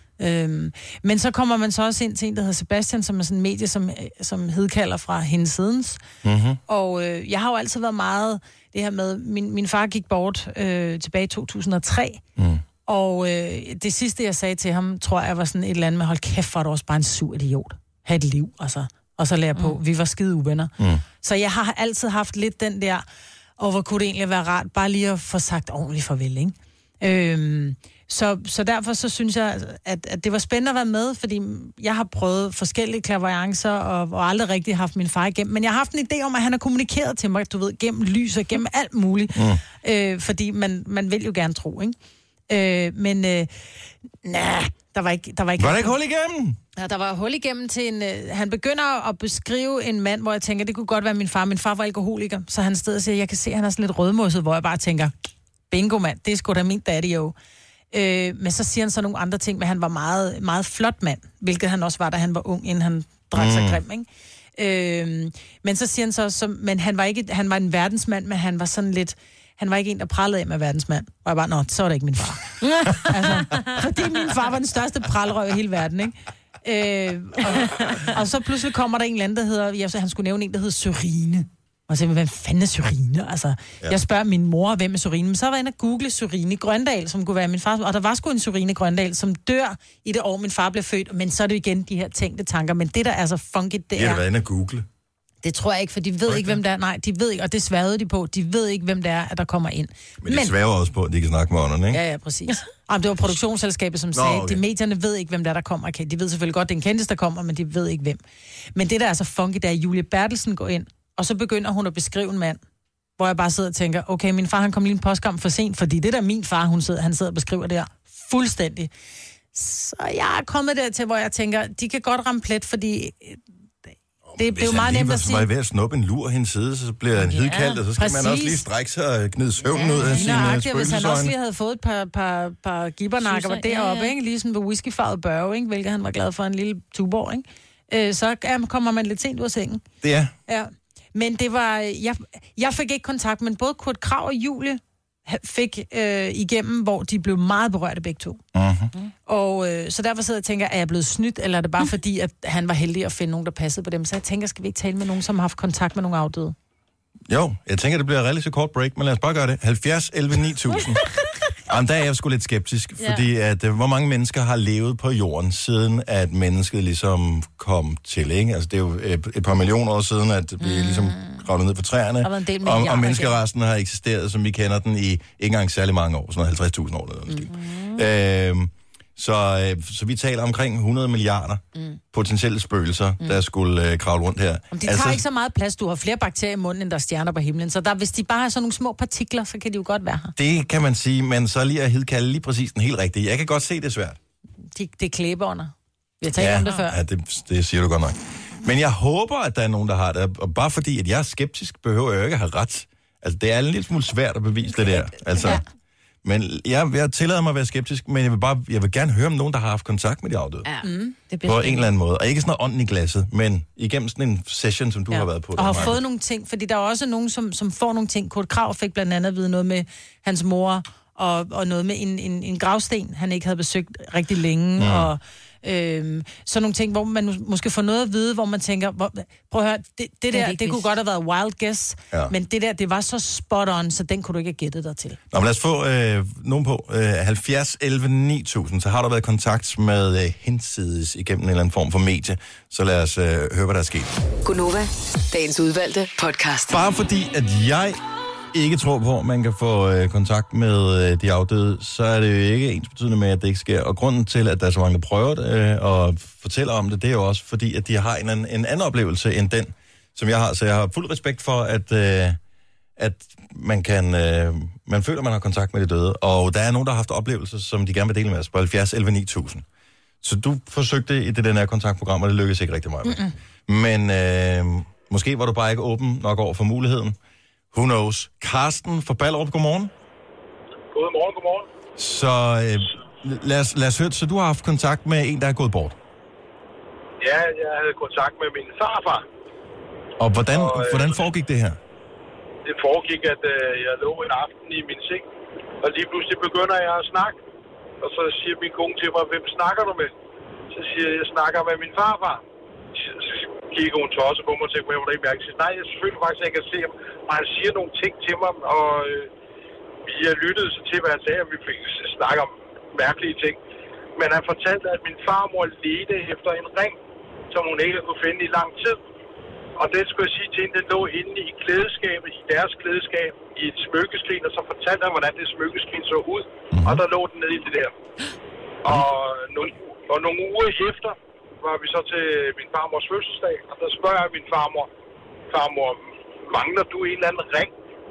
Øhm, men så kommer man så også ind til en, der hedder Sebastian, som er sådan en medie, som, som hedkalder fra hendes sidens. Mm-hmm. Og øh, jeg har jo altid været meget det her med, min, min far gik bort øh, tilbage i to tusind og tre, Mm. og øh, det sidste, jeg sagde til ham, tror jeg var sådan et eller andet med, hold kæft, for du også bare en sur idiot. Ha' et liv, altså. Og så lærer på, mm. vi var skide uvenner. Mm. Så jeg har altid haft lidt den der, og hvor kunne det egentlig være rart, bare lige at få sagt ordentligt farvel, ikke? Øhm, så, så derfor så synes jeg, at, at det var spændende at være med, fordi jeg har prøvet forskellige clairvoyancer, og, og aldrig rigtig haft min far igennem. Men jeg har haft en idé om, at han har kommunikeret til mig, du ved, gennem lys og gennem alt muligt. Mm. Øh, fordi man, man vil jo gerne tro, ikke? Øh, men, øh, nej, der var ikke... Der var ikke, Var der ikke hul igennem? Ja, der var hul igennem til en... Øh, han begynder at beskrive en mand, hvor jeg tænker, det kunne godt være min far. Min far var alkoholiker, så han stod og siger, jeg kan se, at han er sådan lidt rødmosset, hvor jeg bare tænker, bingo mand, det er sgu da min daddy jo. Øh, men så siger han så nogle andre ting, men han var meget, meget flot mand, hvilket han også var, da han var ung, inden han drak sig grim, ikke? Øh, men så siger han så, så, men han var ikke, han var en verdensmand, men han var sådan lidt, han var ikke en, der prallede af med verdensmand. Og jeg bare, nå, så var det ikke min far. altså, fordi min far var den største pralrøv i hele verden, ikke? Øh, og, og så pludselig kommer der en eller anden, der hedder, ja, så han skulle nævne en, der hedder Sørine. Og så hvem fanden er Sørine? Altså, ja. Jeg spørger min mor, hvem er Sørine? Men så var jeg inde og google Sørine Grøndal, som kunne være min far. Og der var sgu en Sørine Grøndal, som dør i det år, min far blev født. Men så er det jo igen de her tænkte tanker. Men det, der er så funky, det er... De har været inde og google. Det tror jeg ikke, for de ved okay. ikke, hvem det er. Nej, de ved ikke, og det sværede de på. De ved ikke, hvem det er, at der kommer ind. Men de Men... svæver også på, at de kan snakke med ånderne, ikke? Ja, ja, præcis. Jamen, det var produktionsselskabet, som Nå, sagde, okay. de medierne ved ikke, hvem der, der kommer. Okay, de ved selvfølgelig godt, det er en kendis, der kommer, men de ved ikke, hvem. Men det, der er så funky, der er, Julie Bertelsen går ind, og så begynder hun at beskrive en mand, hvor jeg bare sidder og tænker, okay, min far, han kom lige en postkamp for sent, fordi det der min far, hun sidder, han sidder og beskriver det her fuldstændig. Så jeg er kommet dertil, hvor jeg tænker, de kan godt ramme plet, fordi... Det, det er jo meget nemt at sige. Hvis han lige var ved at snuppe en lur hendes side, så bliver han ja, hidkaldt, og så skal præcis. Man også lige strække sig og gnide søvnen ja, ud af sine spøgelsesøjne. Hvis han også lige havde fået et par, par, par gibbernakker var deroppe, ja, ja. Ikke? Ligesom ved whiskyfarvet børge, ikke? Hvilket han var glad for en lille tuborg, ikke? Øh, så ja, kommer man lidt sent ud af sengen. Det er. Ja. Men det var... Jeg, jeg fik ikke kontakt, men både Kurt Krag og Julie fik øh, igennem, hvor de blev meget berørte begge to. Uh-huh. Og øh, så derfor sidder jeg og tænker, er jeg blevet snydt, eller er det bare fordi, at han var heldig at finde nogen, der passede på dem? Så jeg tænker, skal vi ikke tale med nogen, som har haft kontakt med nogle afdøde? Jo, jeg tænker, det bliver et relativt kort break, men lad os bare gøre det. halvfjerds elleve ni tusind. Jamen, der er jeg sgu lidt skeptisk, ja. Fordi at, hvor mange mennesker har levet på jorden, siden at mennesket ligesom kom til, ikke? Altså, det er jo et, et par millioner år siden, at vi mm. ligesom kravlede ned på træerne, og, og menneskeresten har eksisteret, som vi kender den, i ikke engang særlig mange år, sådan noget halvtreds tusind år. Eller noget mm. øhm, så, så vi taler omkring hundrede milliarder mm. potentielle spøgelser, mm. der skulle øh, kravle rundt her. Jamen, de tager altså, ikke så meget plads. Du har flere bakterier i munden, end der er stjerner på himlen. Så der, hvis de bare har sådan nogle små partikler, så kan de jo godt være her. Det kan man sige, men så lige at hidkalde lige præcis den helt rigtige. Jeg kan godt se, det er svært. De, det er klæbeånder. Vi har talt ja, om det før. Ja, det, det siger du godt nok. Men jeg håber, at der er nogen, der har det. Og bare fordi, at jeg er skeptisk, behøver jeg ikke at have ret. Altså, det er en lille smule svært at bevise det der. Altså... Ja. Men jeg, jeg tillader mig at være skeptisk, men jeg vil bare jeg vil gerne høre om nogen, der har haft kontakt med de afdøde. Ja. Mm, det på en eller anden måde. Og ikke sådan noget ånden i glasset, men igennem sådan en session, som du ja. Har været på. Og har fået nogle ting, fordi der er også nogen, som, som får nogle ting. Kurt Krag fik blandt andet at vide noget med hans mor, og, og noget med en, en, en gravsten, han ikke havde besøgt rigtig længe, mm. og Øhm, så nogle ting, hvor man måske får noget at vide, hvor man tænker, hvor, prøv at høre, det, det der, det, det kunne godt have været wild guess, ja. Men det der, det var så spot on, så den kunne du ikke have gættet dig til. Nå, men lad os få øh, nogen på. Øh, halvfjerds elleve ni tusind, så har der været i kontakt med øh, hinsides igennem en eller anden form for medie, så lad os øh, høre, hvad der er sket. Gunova, dagens udvalgte podcast. Bare fordi, at jeg ikke tror på, at man kan få øh, kontakt med øh, de afdøde, så er det jo ikke ensbetydende med, at det ikke sker. Og grunden til, at der er så mange, der prøver det øh, og fortæller om det, det er jo også fordi, at de har en, en anden oplevelse end den, som jeg har. Så jeg har fuld respekt for, at, øh, at man kan øh, man føler, at man har kontakt med de døde. Og der er nogen, der har haft oplevelser, som de gerne vil dele med os på halvfjerds elleve ni tusind. Så du forsøgte i det der kontaktprogram, og det lykkedes ikke rigtig meget med. Mm-mm. Men øh, måske var du bare ikke åben nok over for muligheden. Who knows? Karsten fra Ballerup, godmorgen. Godmorgen, godmorgen. Så øh, lad, os, lad os høre, så du har haft kontakt med en, der er gået bort? Ja, jeg havde kontakt med min farfar. Og hvordan, og, øh, hvordan foregik det her? Det foregik, at øh, jeg lå en aften i min seng, og lige pludselig begynder jeg at snakke. Og så siger min kone til mig, hvem snakker du med? Så siger jeg, jeg snakker med min farfar. Så kigger hun tosset på mig og tænker, hvor jeg var ikke mærke. Nej, jeg selvfølgelig faktisk, at jeg kan se ham. Og han siger nogle ting til mig, og øh, vi har lyttet så til, hvad han sagde, og vi fik snakket om mærkelige ting. Men han fortalte, at min farmor ledte efter en ring, som hun ikke kunne finde i lang tid. Og det skulle jeg sige til hende, den lå inde i klædeskabet, i deres klædeskab, i et smykkeskrin, og så fortalte han, hvordan det smykkeskrin så ud. Mm-hmm. Og der lå den nede i det der. Og nogle, og nogle uger efter var vi så til min farmors fødselsdag, og der spørger jeg min farmor, farmor, mangler du en eller anden ring?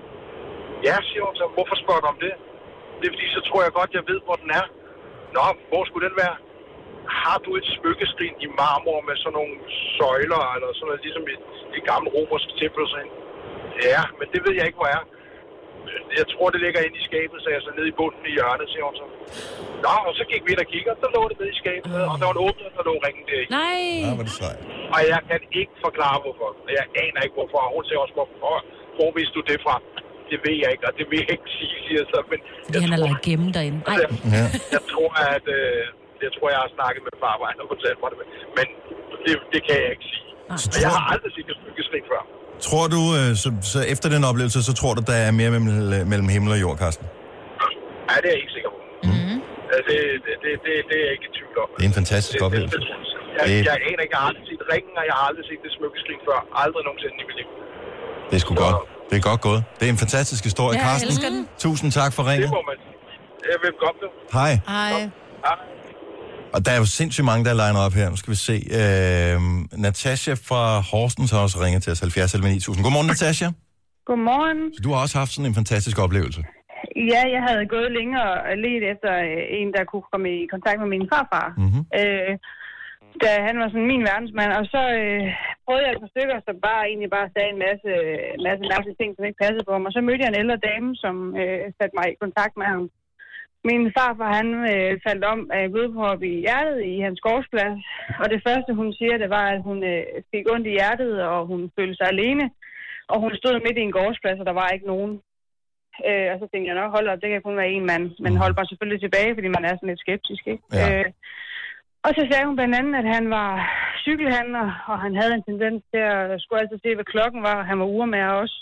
Ja, siger hun så, hvorfor spørger du om det? Det er fordi, så tror jeg godt, jeg ved, hvor den er. Nå, hvor skulle den være? Har du et smykkeskrin i marmor med sådan nogle søjler, eller sådan noget, ligesom et, et gammelt romersk tempel? Ja, men det ved jeg ikke, hvor er. jeg tror, det ligger inde i skabet, så jeg så nede i bunden i hjørnet, siger hun så. Nå, og så gik vi ind og kigger, så lå det nede i skabet, og der var en åbnet, der lå ringen der i. Nej. Ja, hvor er det sejt. Og jeg kan ikke forklare, hvorfor. Jeg aner ikke, hvorfor. Hun siger også, hvorfor. Hvor vidste du det fra? Det ved jeg ikke, og det vil jeg ikke sige, siger så. Men Fordi han har lavet gemme derinde. Ej. Jeg, Ja. jeg tror, at øh, jeg tror, jeg har snakket med farvejen og fortalt mig det. Men det, det kan jeg ikke sige. Og jeg har aldrig set et smykkeskrig før. Tror du, øh, så, så efter den oplevelse, så tror du, der er mere mellem, mellem himmel og jord, Karsten? Ja, det er jeg ikke sikker på. Mm-hmm. Ja, det, det, det, det, det er jeg ikke i tvivl om. Det er en fantastisk det, oplevelse. Det, det, jeg, jeg aner ikke, jeg har aldrig set ringen, og jeg har aldrig set det smykkeskrig før. Aldrig nogensinde i mit liv. Det er sgu godt. Det er godt gået. Det er en fantastisk historie, Ja, Karsten. jeg elsker den. Tusind tak for Det ringet. må man. Jeg vil godt det. Hej. Hej. Ja. Og der er jo sindssygt mange, der liner op her. Nu skal vi se. Øh, Natasha fra Horsens har også ringet til os halvfjerds elleve ni tusind. Godmorgen, Natasha. Godmorgen. Så du har også haft sådan en fantastisk oplevelse. Ja, jeg havde gået længere og let efter øh, en, der kunne komme i kontakt med min farfar. Mm-hmm. Øh, da han var sådan min verdensmand. Og så øh, prøvede jeg et par stykker, som bare egentlig bare sagde en masse, masse, masse ting, som ikke passede på ham. Og så mødte jeg en ældre dame, som øh, satte mig i kontakt med ham. Min farfar, han øh, faldt om af blodprop i hjertet i hans gårdsplads. Og det første, hun siger, det var, at hun øh, fik ondt i hjertet, og hun følte sig alene. Og hun stod midt i en gårdsplads, og der var ikke nogen. Øh, og så tænkte jeg nok, hold op, det kan kun være en mand. Men holdt mig selvfølgelig tilbage, fordi man er sådan lidt skeptisk, ikke? Ja. Øh, og så sagde hun blandt andet, at han var cykelhandler, og han havde en tendens til at skulle altid se, hvad klokken var, og han var urmager også.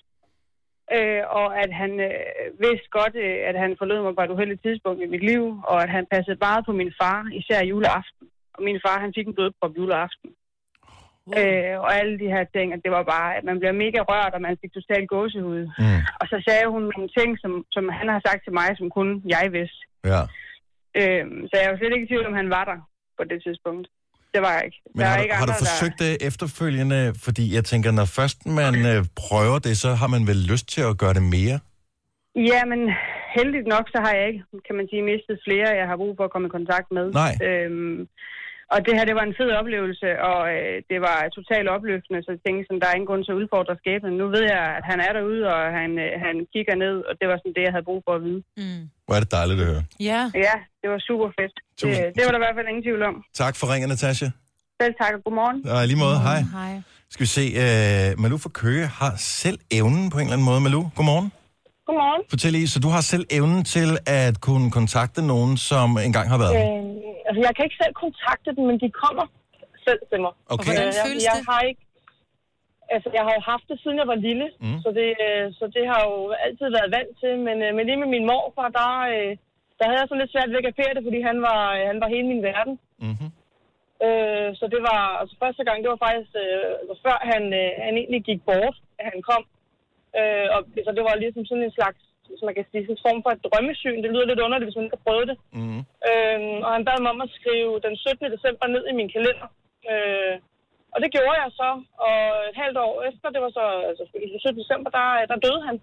Øh, og at han øh, vidste godt, øh, at han forlod mig på et uheldigt tidspunkt i mit liv, og at han passede meget på min far, især juleaften. Og min far, han fik en blodprop juleaften. Wow. Øh, og alle de her ting, at det var bare, at man bliver mega rørt, og man fik totalt gåsehud. Mm. Og så sagde hun nogle ting, som, som han har sagt til mig, som kun jeg vidste. Ja. Øh, så jeg var slet ikke i tvivl, om han var der på det tidspunkt. Det var jeg ikke. Men har, du, har du forsøgt det efterfølgende? Fordi jeg tænker, når først man øh, prøver det, så har man vel lyst til at gøre det mere? Ja, men heldigt nok, så har jeg ikke, kan man sige, mistet flere, jeg har brug for at komme i kontakt med. Nej. Øhm, og det her, det var en fed oplevelse, og øh, det var totalt opløftende, så jeg tænkte, sådan, der er ingen grund til at udfordre skæbnen. Nu ved jeg, at han er derude, og han, øh, han kigger ned, og det var sådan det, jeg havde brug for at vide. Mm. Hvor er det dejligt at høre. Ja. Ja, det var super fedt. Det, det var der i hvert fald ingen tvivl om. Tak for ringen, Natasha. Selv tak, og godmorgen. Og i lige måde, hej. Hej. Skal vi se, uh, Malou fra Køge har selv evnen på en eller anden måde. Malou, godmorgen. Godmorgen. Fortæl lige, så du har selv evnen til at kunne kontakte nogen, som engang har været? Øh, altså, jeg kan ikke selv kontakte dem, men de kommer selv til mig. Okay. Og hvordan jeg, føles jeg det? Har ikke, altså, jeg har jo haft det, siden jeg var lille, Mm. så, det, så det har jo altid været vant til. Men, men lige med min morfar, der, der havde jeg sådan lidt svært ved at kapere det, fordi han var, han var hele min verden. Mm-hmm. Øh, så det var, altså første gang, det var faktisk, øh, altså, før han, øh, han egentlig gik bort, at han kom. Øh, og så det var ligesom sådan en slags, hvis man kan sige, sådan en form for et drømmesyn. Det lyder lidt underligt, hvis man ikke har prøvet det. Mm-hmm. Øh, og han bad mig om at skrive den syttende december ned i min kalender. Øh, og det gjorde jeg så, og et halvt år efter, det var så, altså den syttende december, der, der døde han.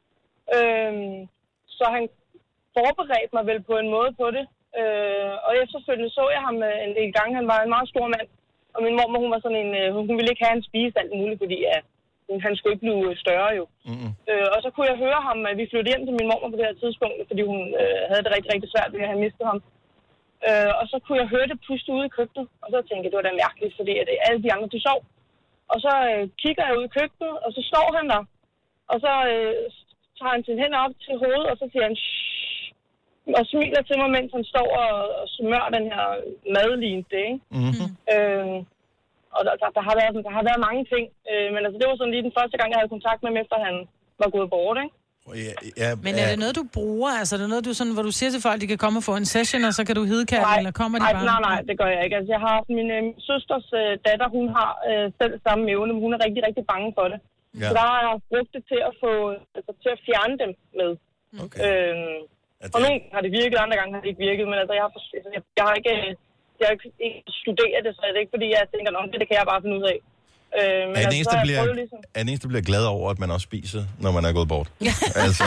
Øh, så han forberedte mig vel på en måde på det. Øh, og efterfølgende så jeg ham en del gange. Han var en meget stor mand, og min mormor, hun var sådan en, hun ville ikke have en spise alt muligt, fordi ja, han skulle ikke blive større jo. Mm-hmm. Øh, og så kunne jeg høre ham, at vi flyttede hjem til min mormor på det her tidspunkt, fordi hun øh, havde det rigtig, rigtig svært ved at have mistet ham. Øh, og så kunne jeg høre det puste ude i køkkenet, og så tænkte jeg, det var da mærkeligt, fordi at alle de andre, de sov. Og så øh, kigger jeg ud i køkkenet, og så står han der, og så øh, tager han sine hænder op til hovedet, og så siger han shh, og smiler til mig, mens han står og, og smører den her madline det, ikke? Mm-hmm. Øh, og der, der, der, har været, der har været mange ting, øh, men altså det var sådan lige den første gang, jeg havde kontakt med ham, efter han var gået bort, ikke? Ja, ja, Men er det noget, du bruger? Altså, er det noget, du sådan, hvor du siger til folk, at de kan komme og få en session, og så kan du hidkalde, eller kommer de nej, bare? Nej, nej, det gør jeg ikke. Altså, jeg har haft min, øh, min søsters øh, datter, hun har øh, selv samme evne, men hun er rigtig, rigtig bange for det. Ja. Så der har jeg brugt det til at få, altså, til at fjerne dem med. Okay. Øhm, det... Og nogle har det virket, andre gange har det ikke virket, men altså, jeg har, jeg, jeg har ikke, jeg har ikke, ikke studeret det, så er det ikke, fordi jeg tænker, det, det kan jeg bare finde ud af. Øh, men er, den altså, eneste, bliver, ligesom... er den eneste, der bliver glad over, at man også spiser, når man er gået bort? Altså,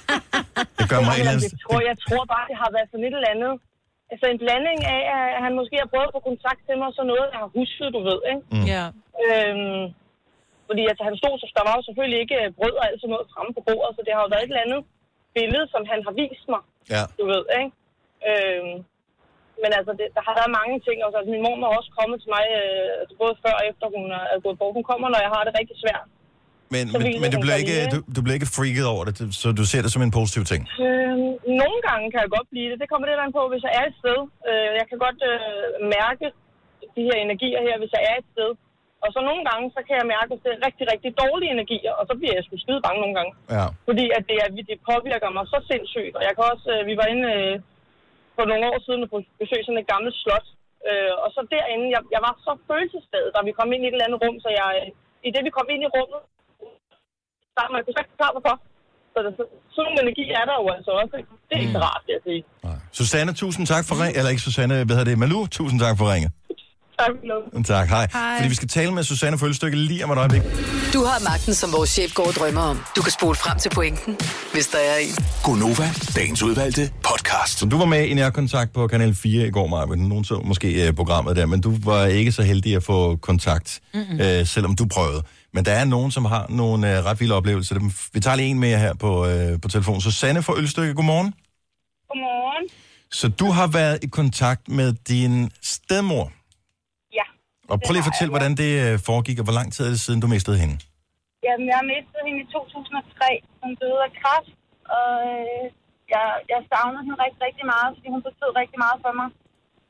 det gør mig et eller andet... Jeg tror, jeg tror bare, det har været sådan et eller andet. Altså en blanding af, at han måske har prøvet at få kontakt til mig, og så noget, jeg har husket, du ved, ikke? Mm. Ja. Øhm, Fordi altså, han stod, så der var jo selvfølgelig ikke brød og alt sådan noget fremme på bordet, så det har jo været et eller andet billede, som han har vist mig, ja. Du ved, ikke? Øhm, men altså, det, der har været mange ting, og altså, min mor har også kommet til mig, øh, både før og efter hun er gået bort. Hun kommer, når jeg har det rigtig svært. Men, men, men du, bliver ikke, du, du bliver ikke freaket over det, så du ser det som en positiv ting? Øh, nogle gange kan jeg godt blive det. Det kommer lidt an på, hvis jeg er et sted. Øh, jeg kan godt øh, mærke de her energier her, hvis jeg er et sted. Og så nogle gange, så kan jeg mærke, at det er rigtig, rigtig dårlige energier, og så bliver jeg sgu skide bange nogle gange. Ja. Fordi at det, er, det påvirker mig så sindssygt. Og jeg kan også, øh, vi var inde øh, for nogle år siden og besøgte sådan et gammelt slot. Øh, og så derinde, jeg, jeg var så følelsesladet, da vi kom ind i et eller andet rum, så jeg, øh, i det vi kom ind i rummet, så jeg kunne ikke forklare hvorfor. Så det, sådan nogle energi er der jo altså også. Ikke? Det er ikke så rart, vil jeg sige. Nej. Susanne, tusind tak for ring. Eller ikke Susanne, hvad hedder det? Malu, tusind tak for ringet. Tak, hej. hej. Fordi vi skal tale med Susanne Følstykke lige om et øjeblik. Du har magten, som vores chef går og drømmer om. Du kan spole frem til pointen, hvis der er en. Gonova, dagens udvalgte podcast. Så du var med i nærkontakt på Kanal fire i går, Maja. Nogen så måske uh, programmet der, men du var ikke så heldig at få kontakt, uh, selvom du prøvede. Men der er nogen, som har nogle uh, ret vilde oplevelser. Vi tager lige en med her på, uh, på telefonen. Susanne fra Ølstykke, godmorgen. Godmorgen. Så du har været i kontakt med din stedmor? Og prøv lige at fortælle, hvordan det foregik, og hvor lang tid er det siden, du mistede hende? Jamen, jeg mistede hende i to tusind og tre. Hun døde af kræft, og jeg, jeg savnede hende rigtig, rigtig meget, fordi hun betød rigtig meget for mig.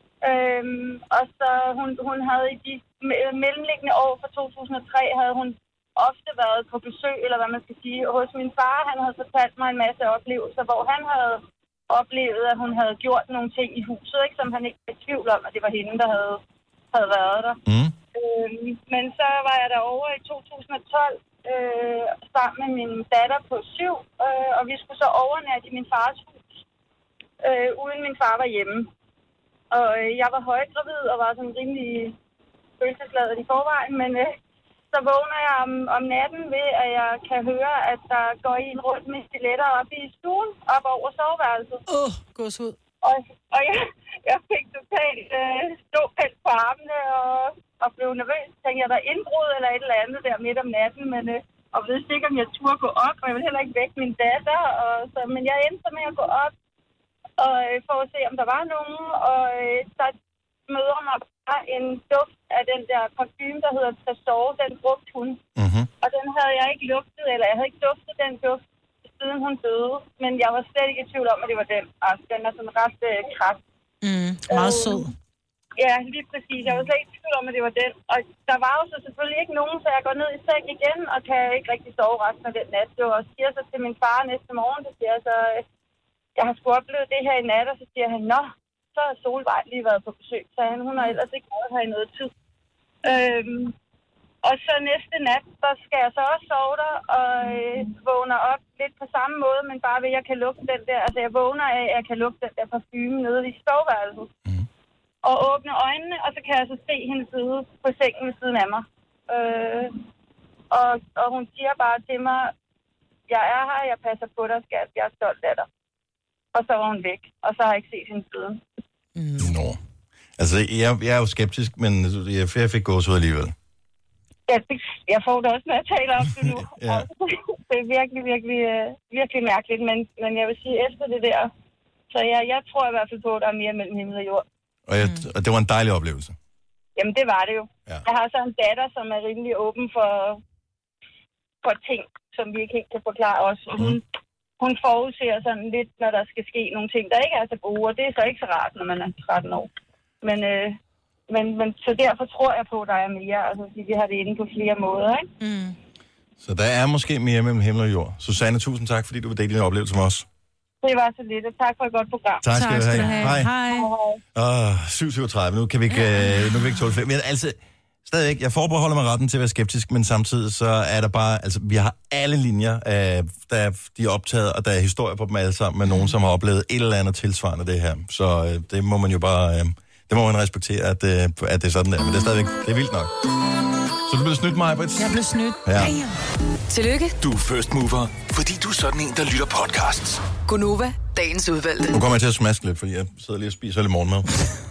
Øhm, og så hun, hun havde i de mellemliggende år fra to tusind og tre, havde hun ofte været på besøg, eller hvad man skal sige, hos min far. Han havde fortalt mig en masse oplevelser, hvor han havde oplevet, at hun havde gjort nogle ting i huset, ikke, som han ikke var i tvivl om, at det var hende, der havde... havde været der. Mm. Øhm, men så var jeg derovre i to tusind og tolv øh, sammen med min datter på syv, øh, og vi skulle så overnatte i min fars hus, øh, uden min far var hjemme. Og øh, jeg var højgravid og var sådan rimelig følelsesladet i forvejen, men øh, så vågner jeg om, om natten ved, at jeg kan høre, at der går en rundt med stiletter op i stuen, op over soveværelset. Åh, oh, gås ud. Og, og jeg, jeg fik totalt øh, ståpælt på armene og, og blev nervøs. Tænkte jeg, der er indbrud eller et eller andet der midt om natten, men øh, og ved ikke, om jeg turde gå op, og jeg ville heller ikke vække min datter. Og, så, men jeg endte så med at gå op og, øh, for at se, om der var nogen, og øh, der møder mig bare en duft af den der parfume, der hedder Tresor, den brugte hun. Mm-hmm. Og den havde jeg ikke lugtet, eller jeg havde ikke duftet den duft, siden hun døde, men jeg var slet ikke i tvivl om, at det var den. Altså, den er sådan ret øh, kraft. Mm, meget øh, sød. Ja, lige præcis. Jeg var slet ikke i tvivl om, at det var den. Og der var jo så selvfølgelig ikke nogen, så jeg går ned i seng igen, og kan ikke rigtig sove resten af den nat. Og siger så til min far næste morgen, så siger jeg så, jeg har sgu oplevet det her i nat, og så siger han, nå, så har Solvej lige været på besøg, så han, hun har ellers ikke været her i noget tid. Øhm, Og så næste nat, så skal jeg så også sove der, og øh, vågner op lidt på samme måde, men bare ved, at jeg kan lugte den der, altså jeg vågner af, at jeg kan lugte den der parfume nede i soveværelset. Mm. Og åbne øjnene, og så kan jeg så se hende sidde på sengen ved siden af mig. Øh, og, og hun siger bare til mig, jeg er her, jeg passer på dig, skat, jeg er stolt af dig. Og så var hun væk, og så har jeg ikke set hende siden. Mm. Nå. Altså, jeg, jeg er jo skeptisk, men jeg, jeg fik gås ud alligevel. Ja, jeg får det også, når jeg taler om det nu. ja. Det er virkelig, virkelig, virkelig mærkeligt, men, men jeg vil sige, efter det der, så jeg, jeg tror i hvert fald på, at der er mere mellem himmel og jord. Og, jeg, og det var en dejlig oplevelse? Jamen, det var det jo. Ja. Jeg har så en datter, som er rimelig åben for, for ting, som vi ikke helt kan forklare os. Mm. Hun, hun forudser sådan lidt, når der skal ske nogle ting, der ikke er så gode, og det er så ikke så rart, når man er tretten år. Men... Øh, Men, men så derfor tror jeg på, at der er mere. Altså, vi har det inde på flere måder, ikke? Mm. Så der er måske mere mellem himmel og jord. Susanne, tusind tak, fordi du vil dele din oplevelse med os. Det var så lidt, og tak for et godt program. Tak skal, tak, skal du have. have. Hej. Hej. Åh, syv syvogtredive. Nu kan vi ikke, ja. nu kan vi ikke tåle flere. Men altså, stadigvæk, jeg forbeholder mig retten til at være skeptisk, men samtidig så er der bare, altså, vi har alle linjer, øh, der de er optaget, og der er historier på dem alle sammen, med nogen, som har oplevet et eller andet tilsvarende det her. Så øh, det må man jo bare... Øh, Det må man respektere, at, øh, at det er sådan der. Men det er stadigvæk, det er vildt nok. Så du blev snydt, Maja, Britt? Jeg blev snydt. Ja. Tillykke. Du er first mover, fordi du er sådan en, der lytter podcasts. Gonova, dagens udvalgte. Nu kommer jeg til at smaske lidt, fordi jeg sidder lige og spiser lidt morgenmad.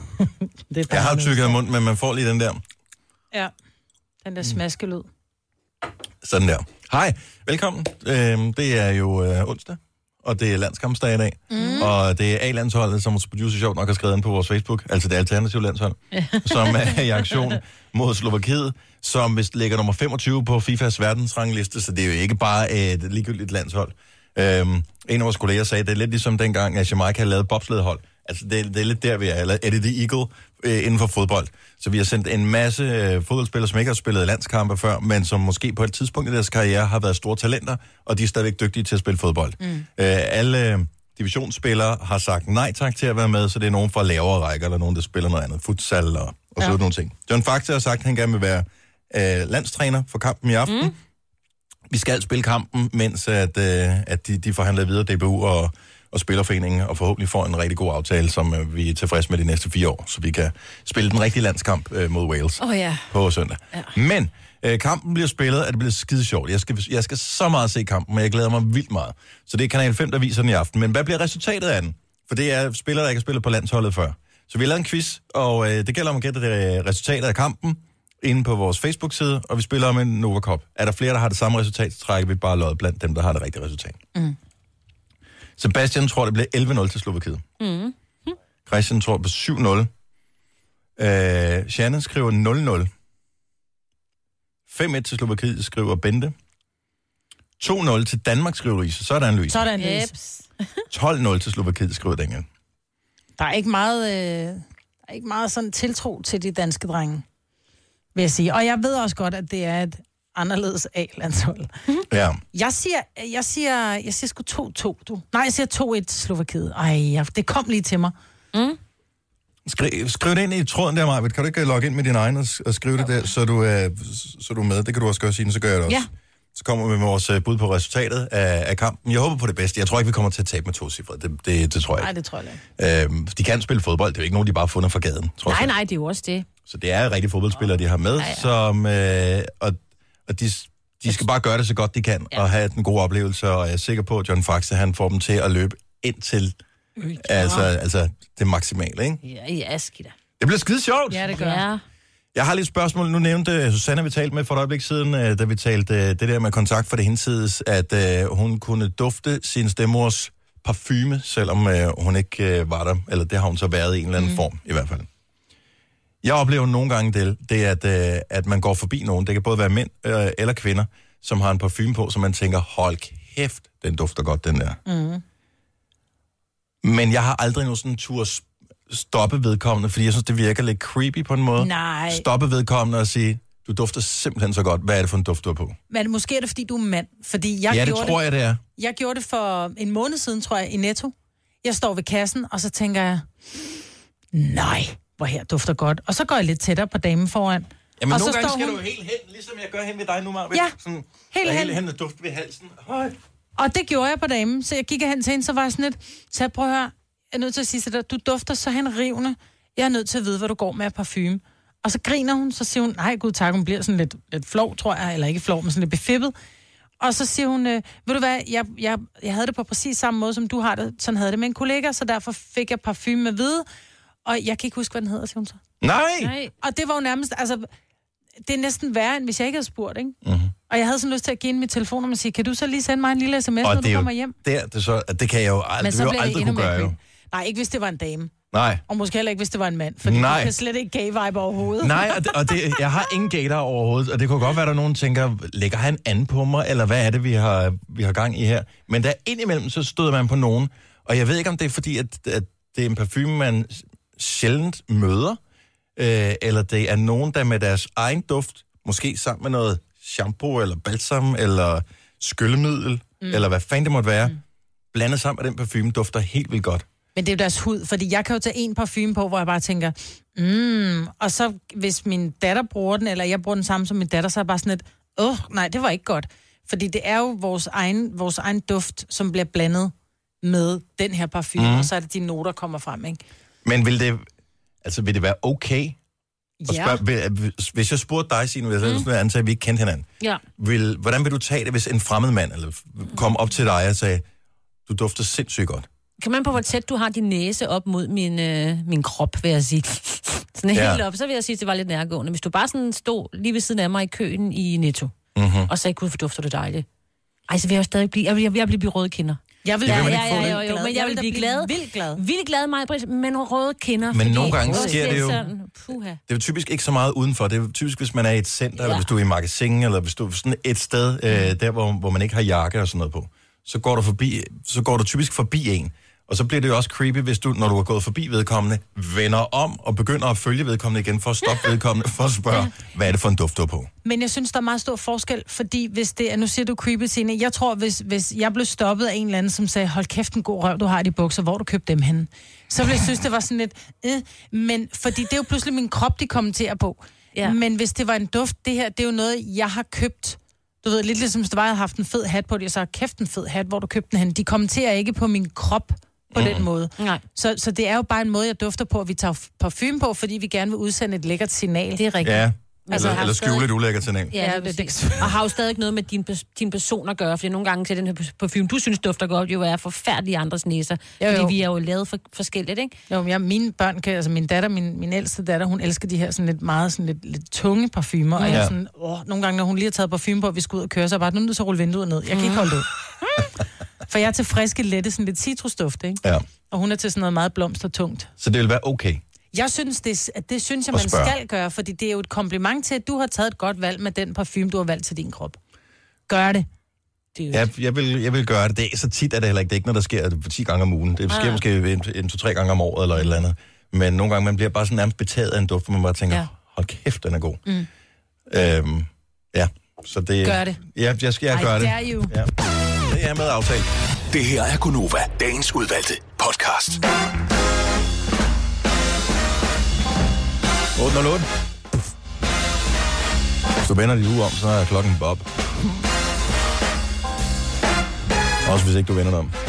Jeg har tykket af munden, men man får lige den der. Ja, den der smaskelyd. Sådan der. Hej, velkommen. Øhm, det er jo øh, onsdag, og det er landskampsdag i dag. Mm. Og det er A-landsholdet, som vores producer sjovt nok har skrevet ind på vores Facebook, altså det alternative landshold, som er i aktion mod Slovakiet, som vist ligger nummer femogtyve på FIFAs verdensrangliste, så det er jo ikke bare et ligegyldigt landshold. Øhm, en af vores kolleger sagde, det er lidt ligesom dengang, at Jamaica havde lavet bobsledhold. Altså, det, det er lidt der, vi er. Eller Eddie the Eagle øh, inden for fodbold. Så vi har sendt en masse øh, fodboldspillere, som ikke har spillet landskampe før, men som måske på et tidspunkt i deres karriere har været store talenter, og de er stadigvæk dygtige til at spille fodbold. Mm. Øh, alle øh, divisionsspillere har sagt nej tak til at være med, så det er nogen fra lavere rækker, eller nogen, der spiller noget andet. Futsal og, og ja. sådan nogle ting. John Faxe har sagt, at han gerne vil være øh, landstræner for kampen i aften. Mm. Vi skal spille kampen, mens at, øh, at de, de forhandler videre D B U og og Spillerforeningen, og forhåbentlig får en rigtig god aftale, som øh, vi er tilfredse med de næste fire år, så vi kan spille den rigtige landskamp øh, mod Wales oh, ja. på søndag. Ja. Men øh, kampen bliver spillet, og det bliver skide sjovt. Jeg skal, jeg skal så meget se kampen, men jeg glæder mig vildt meget. Så det er Kanal fem, der viser den i aften. Men hvad bliver resultatet af den? For det er spillere, der ikke har spillet på landsholdet før. Så vi har lavet en quiz, og øh, det gælder om at gætte det resultatet af kampen inde på vores Facebook-side, og vi spiller om en Nova Cup. Er der flere, der har det samme resultat, så trækker vi bare lod blandt dem, der har det rigtige resultat. Mm. Sebastian tror, det bliver elleve nul til Slovakiet. Mm. Christian tror på syv nul. Øh, Shannon skriver nul nul. fem et til Slovakiet, skriver Bente. to nul til Danmark, skriver Louise. Sådan, Louise. Sådan, Louise. tolv nul til Slovakiet, skriver Daniel. Der er ikke meget, øh, der er ikke meget sådan tiltro til de danske drenge, vil jeg sige. Og jeg ved også godt, at det er et anderledes A-landshold. Mm-hmm. Ja. Jeg siger, jeg siger, jeg siger sgu to to, du. Nej, jeg siger to et til Slovakiet. Ej, ja, det kom lige til mig. Mm. Skriv, skriv det ind i tråden der, Marvitt. Kan du ikke logge ind med din egen og, og skrive det der, så du, er, så du er med? Det kan du også gøre sige, så gør jeg det også. Ja. Så kommer vi med vores bud på resultatet af, af kampen. Jeg håber på det bedste. Jeg tror ikke, vi kommer til at tabe med to cifre. Det, det, det tror jeg ikke. Nej, det tror jeg ikke. Øhm, de kan spille fodbold. Det er jo ikke nogen, de bare har fundet fra gaden. Tror nej, jeg. nej, det er jo også det. Så det er rigtige fodboldspillere, de har med, ja, ja. Som... Øh, og, og de, de skal bare gøre det så godt, de kan, ja. Og have den gode oplevelse, og jeg er sikker på, at John Faxe, han får dem til at løbe ind til ja. altså, altså det maksimale, ikke? Ja, ja, skidt. Det bliver skide sjovt. Ja, det gør ja. Jeg har lidt spørgsmål. Nu nævnte Susanne, vi talte med for et øjeblik siden, da vi talte det der med kontakt for det hinsides, at uh, hun kunne dufte sin stemmors parfume, selvom uh, hun ikke uh, var der, eller det har hun så været i en eller anden mm. form, i hvert fald. Jeg oplever nogle gange det, det er, at, uh, at man går forbi nogen, det kan både være mænd uh, eller kvinder, som har en parfume på, så man tænker, hold kæft, den dufter godt, den der. Mm. Men jeg har aldrig nogen sådan tur stoppe vedkommende, fordi jeg synes, det virker lidt creepy på en måde. Nej. Stoppe vedkommende og sige, du dufter simpelthen så godt. Hvad er det for en duft, du er på? Men måske er det, fordi du er mand. Fordi jeg ja, det gjorde tror jeg, det er. Jeg gjorde det for en måned siden, tror jeg, i Netto. Jeg står ved kassen, og så tænker jeg, nej, hvor her dufter godt. Og så går jeg lidt tættere på damen foran. Jamen, og nogle så gange skal hun... du helt hen, ligesom jeg gør hen ved dig nu, Marvitt. Ja, sådan, helt hen. Helt hen og duft ved halsen. Høj. Og det gjorde jeg på damen, så jeg gik hen til hende, så var jeg sådan lidt, så jeg prøver at høre, jeg er nødt til at sige til dig, du dufter så henrivende. Jeg er nødt til at vide, hvad du går med af parfume. Og så griner hun, så siger hun, nej gud tak, hun bliver sådan lidt, lidt flov, tror jeg, eller ikke flov, men sådan lidt befippet. Og så siger hun, øh, ved du hvad, jeg, jeg, jeg havde det på præcis samme måde, som du har det. Sådan havde det med en kollega, så derfor fik jeg parfume med hvide. Og jeg kan ikke huske, hvad den hedder, siger hun så. Nej! nej. Og det var jo nærmest, altså, det er næsten værre, end hvis jeg ikke havde spurgt, ikke? Mm-hmm. Og jeg havde sådan lyst til at give hende mit telefonnummer og sige, kan du så lige sende mig en lille sms, og når du kommer hjem? Der, det, så, det kan jeg jo aldrig, det jo aldrig kunne gøre, jo. Nej, ikke hvis det var en dame. Nej. Og måske heller ikke, hvis det var en mand, for det kan slet ikke gay-vibe overhovedet. Nej, og, det, og det, jeg har ingen gater overhovedet, og det kunne godt være, at der nogen tænker, lægger han an på mig, eller hvad er det, vi har, vi har gang i her? Men der indimellem, så støder man på nogen, og jeg ved ikke, om det er fordi, at, at det er en parfume, man sjældent møder, øh, eller det er nogen, der med deres egen duft, måske sammen med noget shampoo, eller balsam, eller skyllemiddel, mm. eller hvad fanden det måtte være, mm. blandet sammen med den parfume, dufter helt vildt godt. Men det er jo deres hud, fordi jeg kan jo tage en parfume på, hvor jeg bare tænker, mm, og så hvis min datter bruger den, eller jeg bruger den samme som min datter, så er jeg bare sådan et, åh, oh, nej, det var ikke godt. Fordi det er jo vores egen, vores egen duft, som bliver blandet med den her parfume, mm. og så er det de noter, der kommer frem, ikke? Men vil det, altså vil det være okay? Ja. Spørge, hvis jeg spurgte dig, Signe, hvis jeg mm. sådan antager, at vi ikke kendte hinanden, ja. vil, hvordan vil du tage det, hvis en fremmed mand eller kom op til dig og sagde, du dufter sindssygt godt? Kan man på, hvor tæt du har din næse op mod min, øh, min krop, vil jeg sige. Sådan ja. Helt op, så vil jeg sige, at det var lidt nærgående. Hvis du bare sådan stod lige ved siden af mig i køen i Netto, Mm-hmm. Og så ikke ud for dufter det dejligt. Ej, så vil jeg jo stadig blive, jeg vil, jeg vil, jeg vil blive røde kinder. Jeg vil, ja, ja, ja, ja, ja, jo, jo, men jeg vil blive glad. Vildt glad. Vildt glad, mig, men røde kinder. Men nogle gange røde, sker det jo... sådan, puha. Det er jo typisk ikke så meget udenfor. Det er jo typisk, hvis man er i et center, ja. eller hvis du er i magasin, eller hvis du er sådan et sted, mm. øh, der hvor, hvor man ikke har jakke og sådan noget på. Så går du forbi, så går du typisk forbi en. Og så bliver det jo også creepy, hvis du, når du er gået forbi vedkommende, vender om og begynder at følge vedkommende igen, for at stoppe vedkommende, for at spørge, ja. hvad er det for en duft, du er på? Men jeg synes, der er meget stor forskel, fordi hvis det er, nu siger du creepy, Signe, jeg tror, hvis, hvis jeg blev stoppet af en eller anden, som sagde, hold kæft, en god røv, du har i de bukser, hvor du købte dem henne, så ville jeg synes, det var sådan lidt, øh, men fordi det er jo pludselig min krop, de kommenterer på. Ja. Men hvis det var en duft, det her, det er jo noget, jeg har købt. Du ved, lidt ligesom hvis det var, jeg havde haft en fed hat på det, og så har kæft en fed hat, hvor du købte den hen. De kommenterer ikke på min krop på mm. den måde. Nej. Så, så det er jo bare en måde, jeg dufter på, at vi tager parfume på, fordi vi gerne vil udsende et lækkert signal. Det er rigtigt. Ja, altså, eller, eller skjule et ulækkert signal. Ja, ja det, det, og har jo stadig ikke noget med din, din person at gøre, fordi nogle gange til den her parfume, du synes dufter godt, jo er forfærdelig i andres næser. Jo, fordi jo. Vi er jo lavet for, forskelligt, ikke? Jo, men jeg, mine børn kan, altså min datter, min, min ældste datter, hun elsker de her sådan lidt meget sådan lidt, lidt tunge parfumer, mm. og jeg er sådan, åh, nogle gange, når hun lige har taget parfume på, og vi skal ud og køre, så er bare, nu er nødt til at rulle vinduet ned. Jeg kan ikke holde det ud. For jeg er til friske, lette, sådan lidt citrusduft, ikke? Ja. Og hun er til sådan noget meget blomstertungt. Så det vil være okay? Jeg synes, det, det synes jeg, man skal gøre, fordi det er jo et kompliment til, at du har taget et godt valg med den parfume, du har valgt til din krop. Gør det. det ja, jeg vil, jeg vil gøre det. Det er så tit, at det heller ikke. Det er ikke, når der sker det ti gange om ugen. Det sker ah. måske en, en, to, tre gange om året, eller et eller andet. Men nogle gange, man bliver bare sådan nærmest betaget af en duft, hvor man bare tænker, ja. hold kæft, den er god. Mm. Øhm, ja, så det... Gør det. Ja, jeg skal jeg gøre det. I dare you. Ja. Det er med aftalt. Det her er Gonova, dagens udvalgte podcast. otte nul otte. Hvis du vender dit uge om, så er klokken Bob. Også hvis ikke du vender dig om.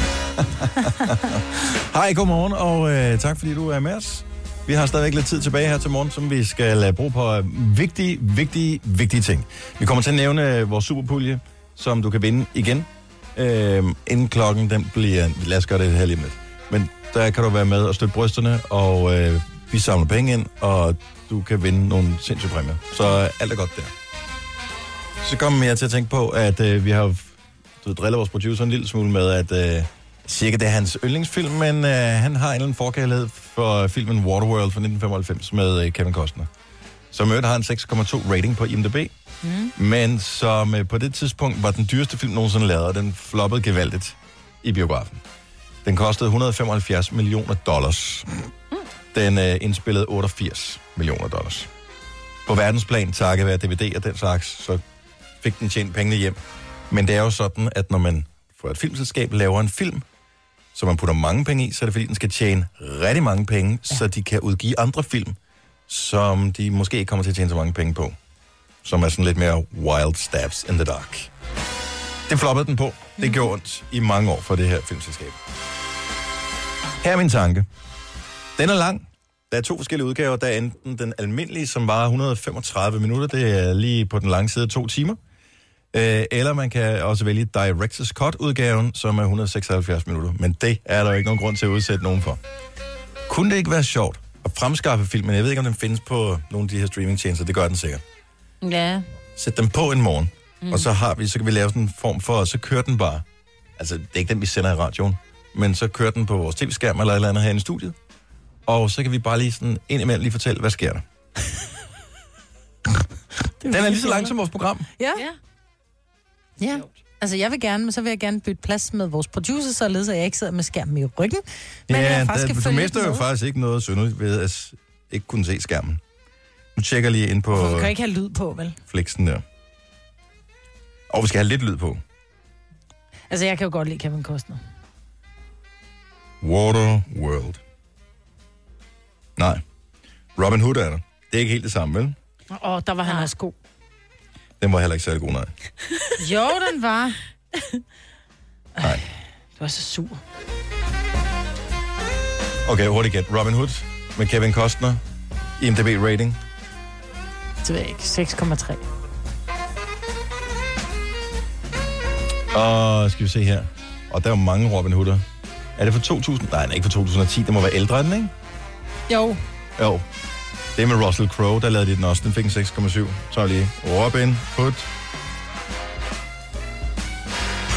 Hej, godmorgen, og øh, tak fordi du er med os. Vi har stadigvæk lidt tid tilbage her til morgen, som vi skal bruge på vigtige, vigtige, vigtige ting. Vi kommer til at nævne vores superpulje, som du kan vinde igen. Øh, inden klokken, den bliver... Lad os gøre det her lige med. Men der kan du være med og støtte brysterne, og øh, vi samler penge ind, og du kan vinde nogle sindssyge præmier. Så alt er godt der. Så kommer jeg til at tænke på, at øh, vi har du ved, drillet vores producer en lille smule med, at øh, cirka det er hans yndlingsfilm, men øh, han har en eller anden forkærlighed for filmen Waterworld fra nitten femoghalvfems med øh, Kevin Costner. Som øvrigt har en seks komma to rating på I M D B, mm. men som øh, på det tidspunkt var den dyreste film nogensinde lavet, og den floppede gevaldigt i biografen. Den kostede et hundrede og femoghalvfjerds millioner dollars. Den øh, indspillede otteogfirs millioner dollars. På verdensplan, takket være D V D og den slags, så fik den tjent pengene hjem. Men det er jo sådan, at når man for et filmselskab laver en film, så man putter mange penge i, så er det fordi, den skal tjene rigtig mange penge, ja. Så de kan udgive andre film, som de måske ikke kommer til at tjene så mange penge på. Som er sådan lidt mere wild stabs in the dark. Det floppede den på. Det gjorde ondt i mange år for det her filmselskab. Her er min tanke. Den er lang. Der er to forskellige udgaver. Der er enten den almindelige, som varer et hundrede og femogtredive minutter. Det er lige på den lange side to timer. Øh, eller man kan også vælge Director's Cut-udgaven, som er et hundrede og seksoghalvfjerds minutter. Men det er der jo ikke nogen grund til at udsætte nogen for. Kunne det ikke være sjovt at fremskaffe filmen? Jeg ved ikke, om den findes på nogle af de her streamingtjenester. Det gør den sikkert. Ja. Sæt dem på en morgen, mm. og så har vi, så kan vi lave sådan en form for, så kører den bare. Altså, det er ikke den, vi sender i radioen, men så kører den på vores tv-skærm eller et eller andet herinde i studiet. Og så kan vi bare lige sådan indimellem lige fortælle, hvad sker der. Den er lige så lang som vores program. Ja. Ja. Ja. Altså, jeg vil gerne, men så vil jeg gerne bytte plads med vores producer, således at jeg ikke sidder med skærmen i ryggen. Men ja, jeg faktisk der, du mister jo faktisk ikke noget synderligt ved at ikke kunne se skærmen. Nu tjekker lige ind på... Vi kan ikke have lyd på, vel? Flixen der. Og vi skal have lidt lyd på. Altså, jeg kan jo godt lide Kevin Costner. Waterworld. Nej. Robin Hood er der. Det er ikke helt det samme, vel? Åh, oh, der var han også god. Den var heller ikke særlig god, nej. Jo, den var. Nej. Du var så sur. Okay, hurtigt gæt. Robin Hood med Kevin Costner. I M D B-rating. Det ved jeg ikke. seks komma tre. Og skal vi se her. Og der er jo mange Robin Hooder. Er det for to tusind? Nej, den er ikke for to tusind og ti. Det må være ældre, den, ikke? Jo. Jo. Det er med Russell Crowe, der lavede de den også. Den fik en seks komma syv. Så lige Robin Hood.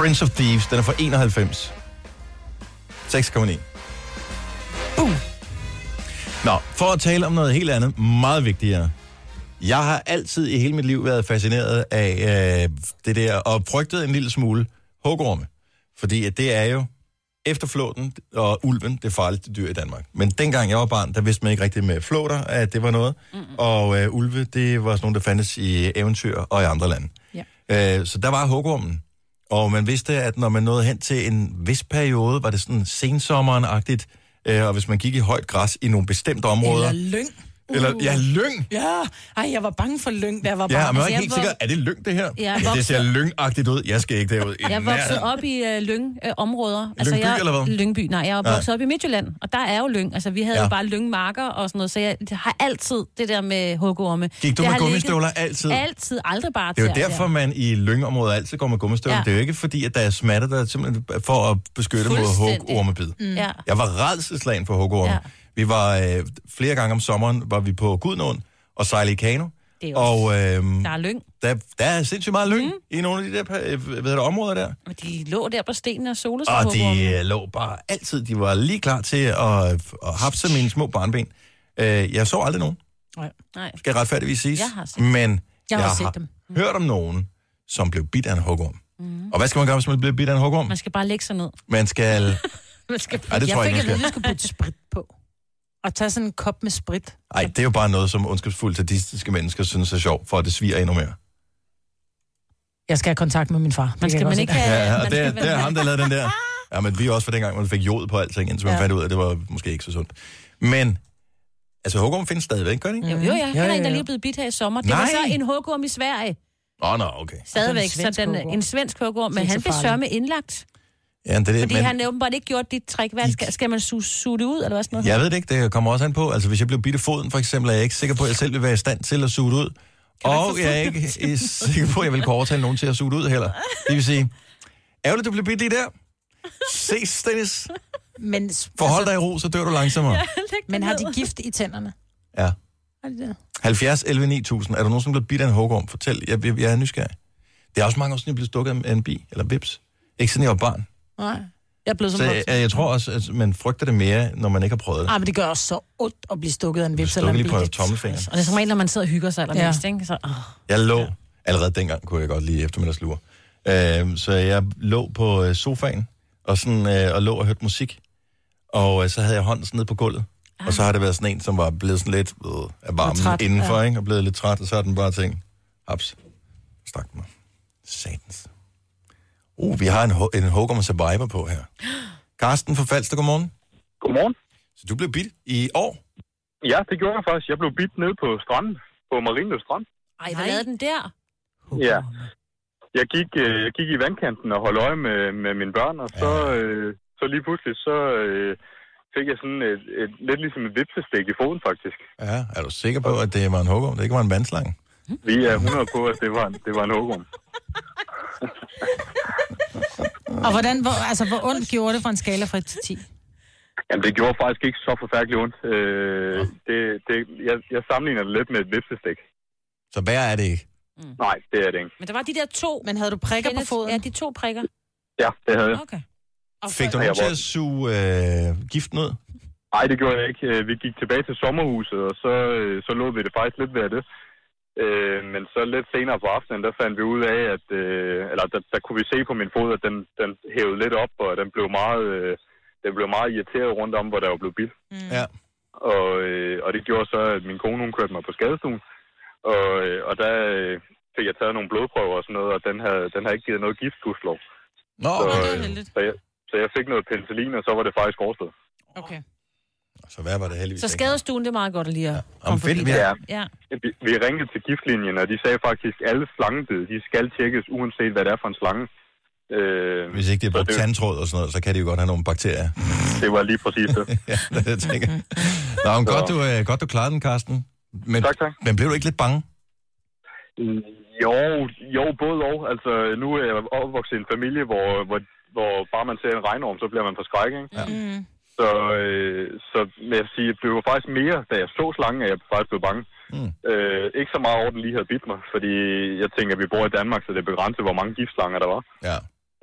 Prince of Thieves, den er fra enoghalvfems. seks komma ni. Boom. Nå, for at tale om noget helt andet, meget vigtigere. Jeg har altid i hele mit liv været fascineret af øh, det der, og frygtet en lille smule hugorme. Fordi at det er jo, efter flåten og ulven, det farligste dyr i Danmark. Men dengang jeg var barn, der vidste man ikke rigtigt med flåter, at det var noget. Mm-hmm. Og øh, ulve, det var sådan nogle, der fandtes i eventyr og i andre lande. Ja. Øh, så der var hugormen. Og man vidste, at når man nåede hen til en vis periode, var det sådan sensommeren-agtigt, øh, og hvis man gik i højt græs i nogle bestemte områder. Eller lyng. Uh. Eller, ja, lyng. Ja, ej, jeg var bange for lyng, da jeg var barn. Ja, men jeg var ikke Altså, helt jeg sikker, er det lyng, det her? Ja, ja, det ser lyngagtigt ud. Jeg skal ikke derud. Jeg voksede op i uh, lyngområder. Uh, altså, Lyngby, jeg, eller hvad? Lyngby, nej, jeg er vokset op i Midtjylland, og der er jo lyng. Altså, vi havde ja. jo bare lyngmarker og sådan noget, så jeg har altid det der med hugorme. Gik du det med gummistøvler altid? Altid, aldrig bare Det er jo til, derfor, man i lyngområder altid går med gummistøvler. Ja. Det er jo ikke fordi, at der er smatter, der er simpelthen for at beskytte mod hugormebid. Mm. Ja. Jeg var rædselsslagen for hugorme. Ja. Vi var øh, flere gange om sommeren, var vi på Gudnåen og sejle i kano. Og øhm, der er lyng. Der, der er sindssygt meget lyng mm. i nogle af de der hvad der, områder der. Og de lå der på stenene og solede sig. Og de uh, lå bare altid. De var lige klar til at, at hapse mine små barnben. Uh, jeg så aldrig nogen. Nej. Skal jeg retfærdigvis siges. Jeg har set Men jeg jeg har, har set dem. hørt om nogen, som blev bidt af en hugorm. Mm. Og hvad skal man gøre, hvis man bliver bidt af en hugorm? Man skal bare lægge sig ned. Man skal... man skal... Ej, det jeg tror jeg fik ikke, at vide, at vi skulle putte sprit på. Og tage sådan en kop med sprit. Nej, det er jo bare noget, som ondskabsfuldt sadistiske mennesker synes er sjovt, for at det sviger endnu mere. Jeg skal have kontakt med min far. Man skal man ikke have... Ja, og man det, skal det er ham, der lavede den der. Ja, men vi også for dengang, man fik jod på alting, indtil man ja. fandt ud af, at det var måske ikke så sundt. Men, altså, hugorm findes stadigvæk, gør det ikke? Jo, jo, jeg kender en, der lige er blevet bidt her i sommer. Det Nej. var så en hugorm i Sverige. Åh, oh, nå, no, okay. Stadigvæk, så den, en svensk hugorm, men han blev sørme indlagt. Ja, det er det, Fordi men... han åbenbart ikke gjort dit træk. Hvad, skal, skal man suge, suge det ud, eller hvad sådan noget? Jeg ved det ikke, det kommer også an på. Altså, hvis jeg blev bidt i foden, for eksempel, er jeg ikke sikker på, at jeg selv vil være i stand til at suge det ud. Kan og jeg er ikke sikker på, at jeg vil kunne overtale nogen til at suge det ud heller. Det vil sige, ærgerligt, du blev bidt lige der. Ses, Dennis. Men, Forhold altså... dig i ro, så dør du langsommere. Ja, men har de gift i tænderne? Ja. Har de det? halvfjerds elleve ni tusind. Er der nogen, som bliver bidt af en hugorm? Fortæl, jeg, jeg, jeg er nysgerrig. Det er også mange år siden, jeg blev stukket af en bi, eller vips. Ikke siden jeg var barn. Nej. Jeg er blevet så jeg, jeg tror også, at man frygter det mere, når man ikke har prøvet det. Ah, men det gør også så ondt at blive stukket af en vips eller en bi. Stukket lige på tommelfingeren. Og det er som regel, når man sidder og hygger sig allermest, ja. Ikke? Så, oh. Jeg lå, allerede dengang kunne jeg godt lide eftermiddagslure. Øh, så jeg lå på sofaen, og, sådan, øh, og lå og hørte musik. Og øh, så havde jeg hånden sådan ned på gulvet. Ah. Og så har det været sådan en, som var blevet sådan lidt øh, af varmen indenfor, ja. Ikke? Og blevet lidt træt, og så har den bare tænkt, haps, stak mig. Satans. Uh, vi har en, en hugorm survivor på her. Karsten fra Falster, godmorgen. Godmorgen. Så du blev bidt i år? Ja, det gjorde jeg faktisk. Jeg blev bidt nede på stranden, på Marienløv Strand. Ej, hvad lavede den der? Ja. Jeg gik, jeg gik i vandkanten og holdt øje med, med mine børn, og så, ja. øh, så lige pludselig, så øh, fik jeg sådan et, et, lidt ligesom et vipsestik i foden, faktisk. Ja, er du sikker på, at det var en hugorm? Det ikke var en vandslange? Vi er hundrede på, at det var, det var en hugorm. Og hvordan, hvor, altså, hvor ondt gjorde det fra en skala fra et til ti? Jamen, det gjorde faktisk ikke så forfærdeligt ondt. Øh, det, det, jeg, jeg sammenligner det lidt med et vipsestik. Så værre er det ikke? Mm. Nej, det er det ikke. Men der var de der to... Men havde du prikker Kenneth, på foden? Ja, de to prikker. Ja, det havde jeg. Okay. Fik du nogen til at suge øh, giften ud? Nej, det gjorde jeg ikke. Vi gik tilbage til sommerhuset, og så, så lå vi det faktisk lidt ved det. Øh, men så lidt senere på aftenen, der fandt vi ud af, at øh, eller der, der kunne vi se på min fod, at den, den hævede lidt op, og den blev meget, øh, den blev meget irriteret rundt om, hvor der var blevet bidt. Mm. Ja. Og, øh, og det gjorde så, at min kone, hun kørte mig på skadestuen, og, øh, og der øh, fik jeg taget nogle blodprøver og sådan noget, og den havde, den havde ikke givet noget gift, gudskelov. Nå, så, okay. øh, så, jeg, så jeg fik noget penicillin, og så var det faktisk overstået. Okay. Så hvad var det heldigvis? Så skadestuen, det er meget godt at lige at ja. Om fedt, vi, ja. Ja. Vi, vi ringede til giftlinjen, og de sagde faktisk, at alle slangebid, de skal tjekkes, uanset hvad det er for en slange. Øh, Hvis ikke de har brugt det... tandtråd og sådan noget, så kan de jo godt have nogle bakterier. Det var lige præcis det. Ja, det jeg tænker. Nå, men godt du, øh, godt du klarede den, Karsten. Men, tak, tak. Men blev du ikke lidt bange? Jo, jo, både og. Altså, nu er jeg opvokset i en familie, hvor, hvor, hvor bare man ser en regnorm, så bliver man forskrækket, ikke? Ja. Mm. Så, øh, så vil jeg sige, det blev faktisk mere, da jeg så slangen, at jeg faktisk blev bange. Mm. Øh, ikke så meget over, den lige havde bidt mig, fordi jeg tænker, at vi bor i Danmark, så det er begrænset, hvor mange giftslanger der var. Ja.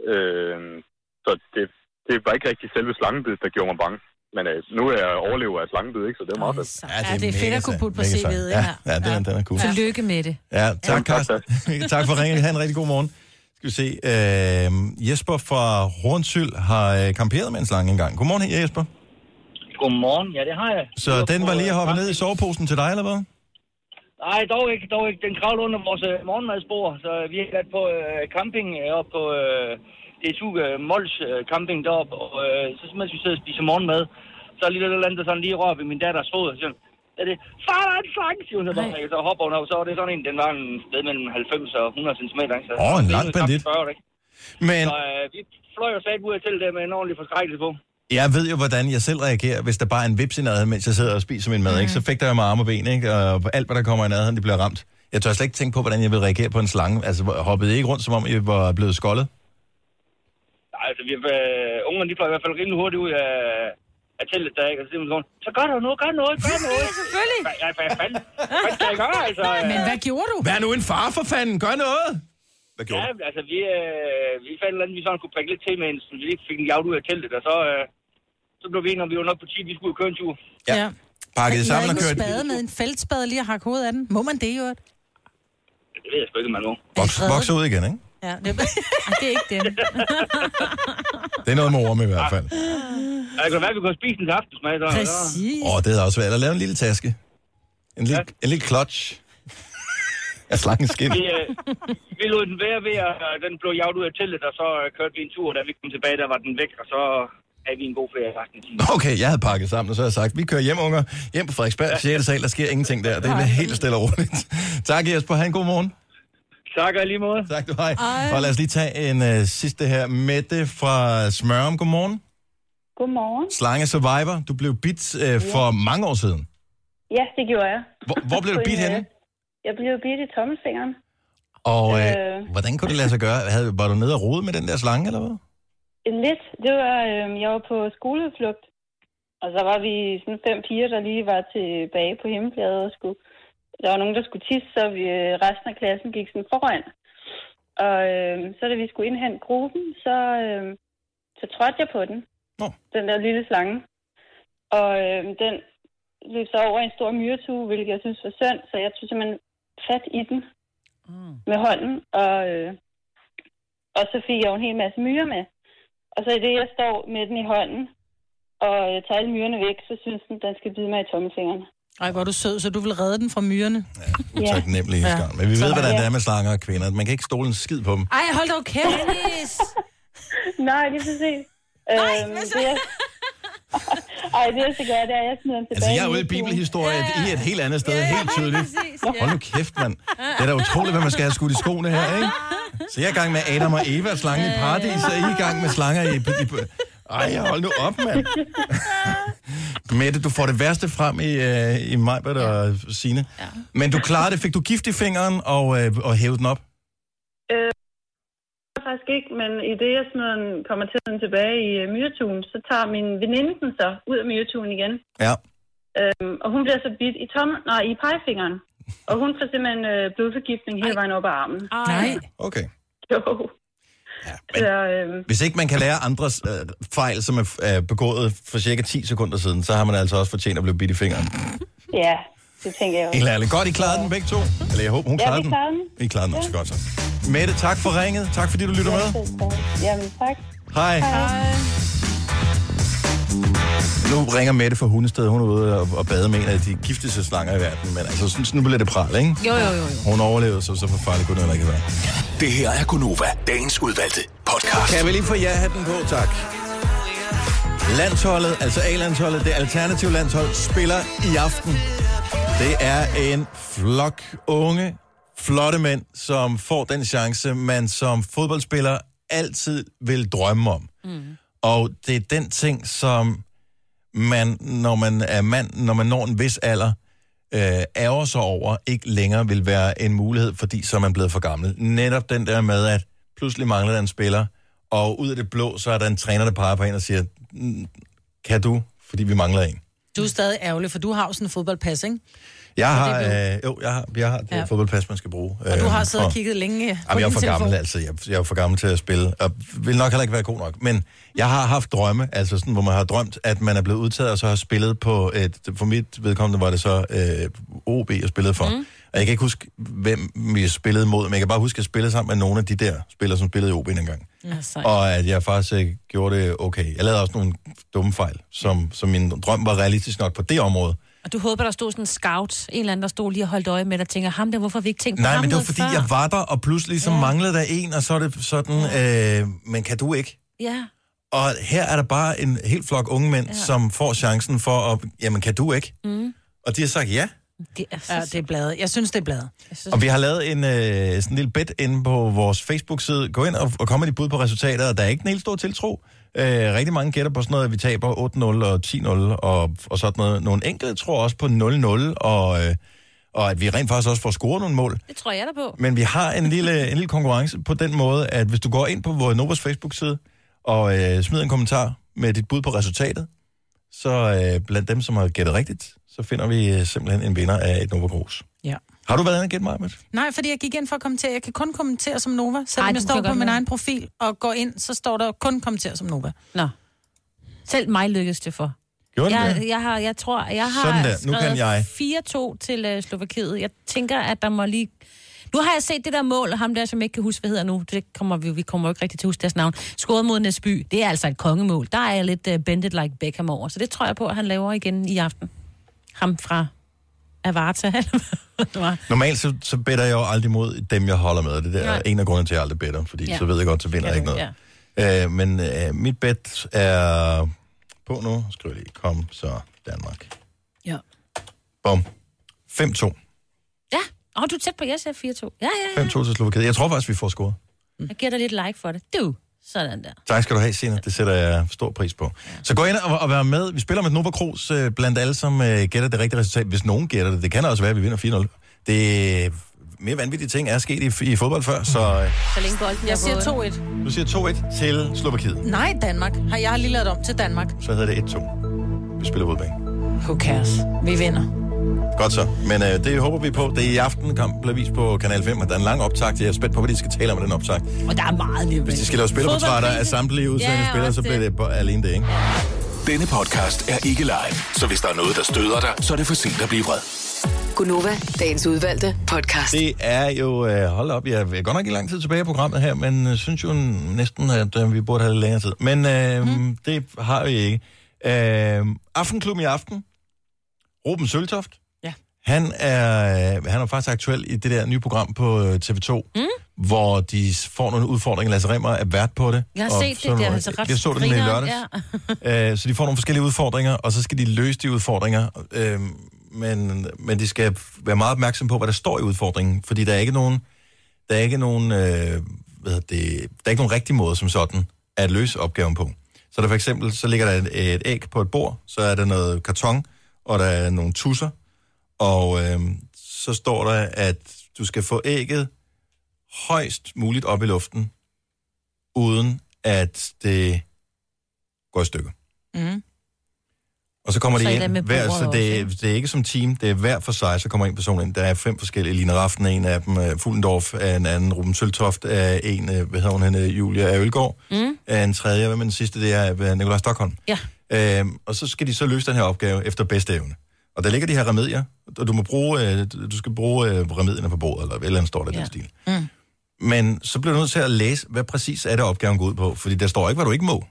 Øh, så det, det var ikke rigtig selve slangebid, der gjorde mig bange. Men øh, nu er jeg overlever af slangebid, ikke? Så det er meget fedt. Ja, det er, ja, det er fedt at kunne putte på C V'et. Ja, ja, den, ja. den er cool. Tillykke med det. Ja, tak, Carsten. Tak for ringen. Ha' en rigtig god morgen. Skal vi se. Øh, Jesper fra Hornsyld har camperet med en slange engang. Godmorgen, Jesper. Godmorgen, ja, det har jeg. Så den var lige hoppet ned i soveposen til dig, eller hvad? Nej, dog ikke, dog ikke. Den kravlede under vores uh, morgenmadsbord, så vi har været på uh, camping uh, oppe på uh, D S U uh, Mols uh, camping deroppe, og uh, så mens vi sidder og spiser morgenmad, så er lige et eller andet, der sådan lige råber i min datters fod, og siger, er det, far, der er en slange, siger hun så bare, så hopper hun op, så var det sådan en, den var en sted mellem halvfems og hundrede centimeter. Åh, oh, en lang bandit. Men... Så uh, vi fløj og sagde ud af til det med en ordentlig forskrækkelse på. Jeg ved jo, hvordan jeg selv reagerer, hvis der bare er en vips i nærheden, mens jeg sidder og spiser min mad, mm. ikke? Så fægter jeg med arme og ben, ikke? Og alt, hvad der kommer i nærheden, det bliver ramt. Jeg tør slet ikke tænke på, hvordan jeg vil reagere på en slange. Altså, hoppede I ikke rundt, som om I var blevet skoldet? Nej, altså, vi, øh, ungerne, de fløj i hvert fald rimelig hurtigt ud af, af teltet der, ikke? Og så siger man, så gør der noget, gør noget, gør noget. Selvfølgelig. Ja, hvad fanden? Hvad skal jeg gøre, altså? Men hvad gjorde du? Vær nu en far for fanden, gør noget! Hvad gjorde ja, du? altså, vi, øh, vi fandt et eller andet, vi sådan kunne prikke lidt til med en, så vi ikke fik en jagt ud af teltet, og så... Øh, Så blev vi enige om, vi var nok på ti, vi skulle køre en tur. Ja. ja. Pakket sammen og kørt. Med spade med en feltspade lige at hakke hovedet af den. Må man det jo? Det ved jeg sgu ikke, man må. Voks, vokse ud igen, ikke? Ja, det, det er ikke det. Det er noget med orme i hvert fald. Ja, det kan være, vi kunne spise den til aftensmad. Præcis. Åh, oh, det er også været. Eller lave en lille taske. En lille, ja. en lille clutch. Af slangens skin. Vi, øh, vi lod den være ved, at den blev jaget ud af teltet, og så kørte vi en tur, da vi kom tilbage, der var den væk, og så... er vi en god ferie resten af tiden. Okay, jeg havde pakket sammen, og så har jeg sagt, vi kører hjem, unger, hjem på Frederiksberg, ja. sjette sal, der sker ingenting der. Det er helt stille og roligt. Tak, Jesper. Ha' en god morgen. Tak, og lige måde. Tak, du hej. Og lad os lige tage en uh, sidste her. Mette fra Smørum, godmorgen. Godmorgen. Slange Survivor. Du blev bidt uh, for ja. mange år siden. Ja, det gjorde jeg. Hvor, hvor blev du bidt henne? Jeg blev bidt i tommelfingeren. Og uh, øh... hvordan kunne det lade sig gøre? Var du nede og rode med den der slange, eller hvad? Lidt. Det var, øh, jeg var på skoleudflugt, og så var vi sådan fem piger, der lige var tilbage på hjemmefladet og skulle... Der var nogen, der skulle tisse, så vi, resten af klassen gik sådan foran. Og øh, så da vi skulle indhente gruppen, så, øh, så trådte jeg på den. Oh. Den der lille slange. Og øh, den løb så over en stor myretue, hvilket jeg synes var synd, så jeg tog simpelthen fat i den mm. med hånden. Og, øh, og så fik jeg jo en hel masse myrer med. Og så i det, jeg står med den i hånden, og jeg tager alle myrerne væk, så synes den, den skal bide mig i tommelfingeren. Ej, hvor er du sød, så du vil redde den fra myrerne. Ja, utaknemmelig ja. Men vi ved, hvordan det er med slanger og kvinder. Man kan ikke stole en skid på dem. Ej, hold dog kæft, Dennis! Nej, det er præcis. Nej, øhm, det er... Ej, det jeg skal gøre, det er, at jeg smider den tilbage. Altså, jeg er ude i bibelhistorie ja, ja. i et helt andet sted, ja, ja, helt tydeligt. Præcis, ja. Hold nu kæft, mand. Det er da utroligt, hvad man skal have skudt i skoene her, ikke? Så jeg er i gang med Adam og Eva, slangen i paradis, og I er i gang med slanger i... i Ej, hold nu op, mand. Mette, du får det værste frem i, uh, i Majbert ja. og Signe. Ja. Men du klarede det. Fik du gift i fingeren og, uh, og hævede den op? Øh, faktisk ikke, men i det, jeg smider den, kommer til den tilbage i uh, myretuen, så tager min veninde den så ud af myretuen igen. Ja. Øhm, og hun bliver så bidt i, tom, nej, i pegefingeren. Og hun får simpelthen uh, blodforgiftning hele vejen op ad armen. Nej. Okay. Jo. Ja, men så, øhm... hvis ikke man kan lære andres øh, fejl, som er øh, begået for cirka ti sekunder siden, så har man altså også fortjent at blive bidt i fingeren. Ja, det tænker jeg også. Helt ærligt. Godt, I klarede ja. den begge to. Eller jeg håber, hun ja, klarede den. Klarede den. I klarede den også ja. godt så. Mette, tak for ringet. Tak fordi du lytter ja, med. Jamen, tak. Hej. Hej. Nu ringer Mette fra Hundested. Hun er ude og, og bade med en af de gifteste slanger i verden. Men altså, sådan, nu bliver det pral, ikke? Jo, jo, jo. Hun overlevede, så, så for farligt kunne det heller ikke være. Det her er Gunova, dagens udvalgte podcast. Kan vi lige få ja-hatten på, tak. Landsholdet, altså A-landsholdet, det alternative landshold, spiller i aften. Det er en flok unge, flotte mænd, som får den chance, man som fodboldspiller altid vil drømme om. Mm. Og det er den ting, som man, når man er mand, når man når en vis alder, øh, ærger sig over, ikke længere vil være en mulighed, fordi så er man blevet for gammel. Netop den der med, at pludselig mangler der en spiller, og ud af det blå, så er der en træner, der peger på en og siger, kan du, fordi vi mangler en. Du er stadig ærgerlig, for du har jo sådan en fodboldpas, ikke? Jeg har, øh, jo, jeg har, jeg har det Ja. fodboldpas, man skal bruge. Og du har øh, siddet og for- kigget længe på Jamen, jeg er din for telefon. gammel, altså. Jeg, jeg er for gammel til at spille, og vil nok heller ikke være god nok. Men jeg har haft drømme, altså sådan, hvor man har drømt, at man er blevet udtaget, og så har spillet på et... For mit vedkommende var det så øh, O B, jeg spillede for. Mm. Og jeg kan ikke huske, hvem vi spillede mod, men jeg kan bare huske, at jeg spillede sammen med nogle af de der spillere, som spillede i O B engang. Ja, Og at jeg faktisk øh, gjorde det okay. Jeg lavede også nogle dumme fejl, som, som min drøm var realistisk nok på det område. Og du håber, der stod sådan en scout, en eller anden, der stod lige og holdt øje med dig og tænker, ham der, hvorfor har vi ikke tænkt på Nej, ham men det var noget fordi, før? jeg var der, og pludselig så Ja. manglede der en, og så er det sådan, øh, men kan du ikke? Ja. Og her er der bare en helt flok unge mænd, ja. som får chancen for at, jamen kan du ikke? Mm. Og de har sagt ja. Det er, Ja, det er bladet. Jeg synes, det er bladet. Og vi har lavet en øh, sådan en lille bet inde på vores Facebook-side. Gå ind og, og kom med dit bud på resultater, og der er ikke en helt stor tiltro. Øh, rigtig mange gætter på sådan noget, at vi taber otte nul og ti nul og, og sådan noget. Nogle enkelte tror også på nul nul, og, øh, og at vi rent faktisk også får scoret nogle mål. Det tror jeg der på. Men vi har en lille, en lille konkurrence på den måde, at hvis du går ind på vores Novas Facebook-side og øh, smider en kommentar med dit bud på resultatet, så øh, blandt dem, som har gættet rigtigt, så finder vi øh, simpelthen en vinder af et Nova Grus. Ja. Har du været inde og gætte mig, Mads? Nej, fordi jeg gik ind for at kommentere. Jeg kan kun kommentere som Nova. Selvom Ej, jeg du står kan på godt min være. egen profil og går ind, så står der kun kommentere som Nova. Nå. Selv mig lykkedes det for. Gjorde den jeg, det? jeg, har, jeg tror, jeg har Sådan der. Nu kan skrevet jeg. fire to til uh, Slovakiet. Jeg tænker, at der må lige... Nu har jeg set det der mål, og ham der, som jeg ikke kan huske, hvad hedder nu, det kommer vi, vi kommer jo ikke rigtig til at huske deres navn, scoret mod Næsby. Det er altså et kongemål. Der er jeg lidt uh, bended like Beckham over, så det tror jeg på, at han laver igen i aften. Ham fra Avarta, eller hvad det var. Normalt så, så better jeg jo aldrig mod dem, jeg holder med. Det der Nej. er en af grundene til, at jeg aldrig better, fordi Ja. så ved jeg godt, så vinder jeg ikke noget. Ja. Øh, men øh, mit bet er på nu. Skriv lige, kom så Danmark. Ja. Bum. fem to. Ja, og du er tæt på, jeg siger fire to. Ja, ja, ja. fem to til Slovakiet. Jeg tror faktisk, vi får scoret. Jeg giver dig lidt like for det. Du, sådan der. Tak skal du have, Signe. Det sætter jeg stor pris på. Ja. Så gå ind og, og vær med. Vi spiller med Nova Cruz øh, blandt alle, som øh, gætter det rigtige resultat. Hvis nogen gætter det, det kan også være, at vi vinder fire nul. Det er mere vanvittige ting er sket i, i fodbold før, så øh, Så længe bolden er Jeg siger på. to et. du siger to et til Slovakiet. Nej, Danmark. Har jeg lige lavet om til Danmark. Så hedder det et to. Vi spiller udbane. Who cares? Vi vinder. Godt så. Men øh, det håber vi på. Det er i aften, kampen bliver vist på Kanal fem, og der er en lang optakt. Jeg er spændt på, hvad de skal tale om den optakt. Og der er meget lige. Hvis de skal lave spillerportrætter af samtlige udsendte Ja, spillere, så også bliver det bare alene det, ikke? Denne podcast er ikke live, så hvis der er noget, der støder dig, så er det for sent at blive vred. Gunova, dagens udvalgte podcast. Det er jo... Øh, hold op, jeg er godt nok i lang tid tilbage i programmet her, men øh, synes jo næsten, at øh, vi burde have lidt længere tid. Men øh, mm. det har vi ikke. Øh, Aftenklubben i aften. Ruben Søltoft. Ja. Han er, han er faktisk aktuel i det der nye program på T V to, mm. hvor de får nogle udfordringer. Lasse Rimmer er vært på det. Jeg har Og set så det, nogle- det er altså ret Jeg så det med i grineren, lørdags. ja. Øh, så de får nogle forskellige udfordringer, og så skal de løse de udfordringer. Øh, men, men de skal være meget opmærksom på, hvad der står i udfordringen, fordi der er ikke nogen, der er ikke nogen, øh, hvad hedder det, der er ikke nogen rigtig måde som sådan at løse opgaven på. Så der for eksempel, så ligger der et, et æg på et bord, så er der noget karton, og der er nogle tusser, og øh, så står der, at du skal få ægget højst muligt op i luften, uden at det går i stykker. Mm. Og så kommer Så de er det med ind, hver, bordet så det, også, det er ikke som team, det er hver for sig, så kommer en person ind. Der er fem forskellige, Line Raften er en af dem, uh, Fuglendorf er en anden, Ruben Søltoft er en, uh, hvad hedder hun henne, Julia Ølgaard Mm. er en tredje, hvad med den sidste, det er uh, Nikolaj Stockholm. Ja. Uh, og så skal de så løse den her opgave efter bedste evne. Og der ligger de her remedier, og du må bruge, uh, du skal bruge uh, remedierne på bordet, eller et eller andet står der i Ja. den stil. Mm. Men så bliver du nødt til at læse, hvad præcis er det opgaven går ud på, fordi der står ikke, hvad du ikke må.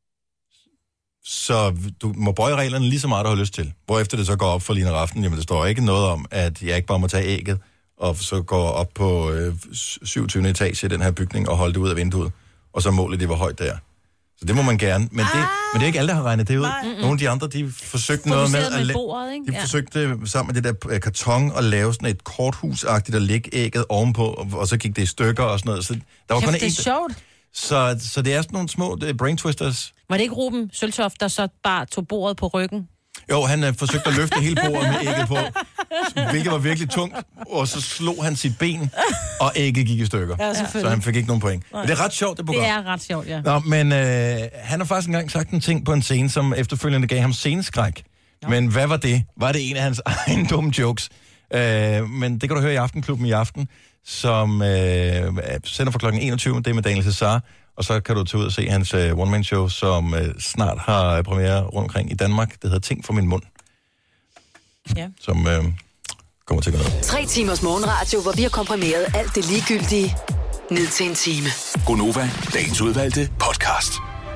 Så du må bøje reglerne lige så meget, du har lyst til. Hvorefter det så går op for Line Raften, jamen der står ikke noget om, at jeg ikke bare må tage ægget, og så går op på øh, syvogtyvende etage i den her bygning og holde det ud af vinduet, og så målet det, hvor højt det er. Så det må man gerne, men det, men det er ikke alle, der har regnet det ud. Nogle af de andre, de forsøgte noget med, Fokuseret at med la- bordet, ikke? de Ja. forsøgte sammen med det der øh, karton at lave sådan et korthusagtigt og lægge ægget ovenpå, og, og så gik det i stykker og sådan noget. Så der var kun Kæft, det er én- sjovt. så, så det er sådan nogle små det er brain twisters. Var det ikke Ruben Søltoft, der så bare tog bordet på ryggen? Jo, han øh, forsøgte at løfte hele bordet med ægget på, hvilket var virkelig tungt, og så slog han sit ben, og ægget gik i stykker. Ja, selvfølgelig. Så han fik ikke nogen point. Men det er ret sjovt, det program. Det er ret sjovt, ja. Nå, men øh, han har faktisk engang sagt en ting på en scene, som efterfølgende gav ham sceneskræk. Men hvad var det? Var det en af hans egen dumme jokes? Øh, men det kan du høre i Aftenklubben i aften, som øh, sender fra klokken enogtyve, det er med Daniel Cesar, og så kan du tage ud og se hans øh, one-man-show, som øh, snart har premiere rundt omkring i Danmark. Det hedder Ting for min mund. Ja. Som øh, kommer til at gøre. Tre timers morgenradio, hvor vi har komprimeret alt det ligegyldige ned til en time. Gonova, dagens udvalgte podcast.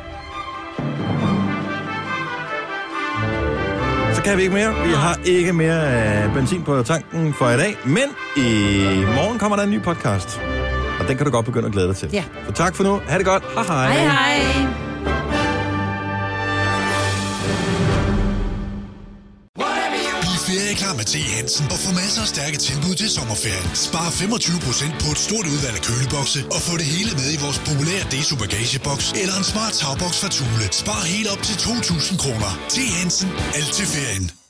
Så kan vi ikke mere. Vi har ikke mere øh, benzin på tanken for i dag, men i morgen kommer der en ny podcast. Og den kan du godt begynde at glæde dig til. Ja. Så tak for nu. Ha' det godt. Hej hej. Hej hej. Klar med T. Hansen og få masser af stærke tilbud til sommerferien. Spar femogtyve procent på et stort udvalg af kølebokse og få det hele med i vores populære Deso bagageboks eller en smart tagboks fra Thule. Spar helt op til to tusind kroner. T. Hansen. Alt til ferien.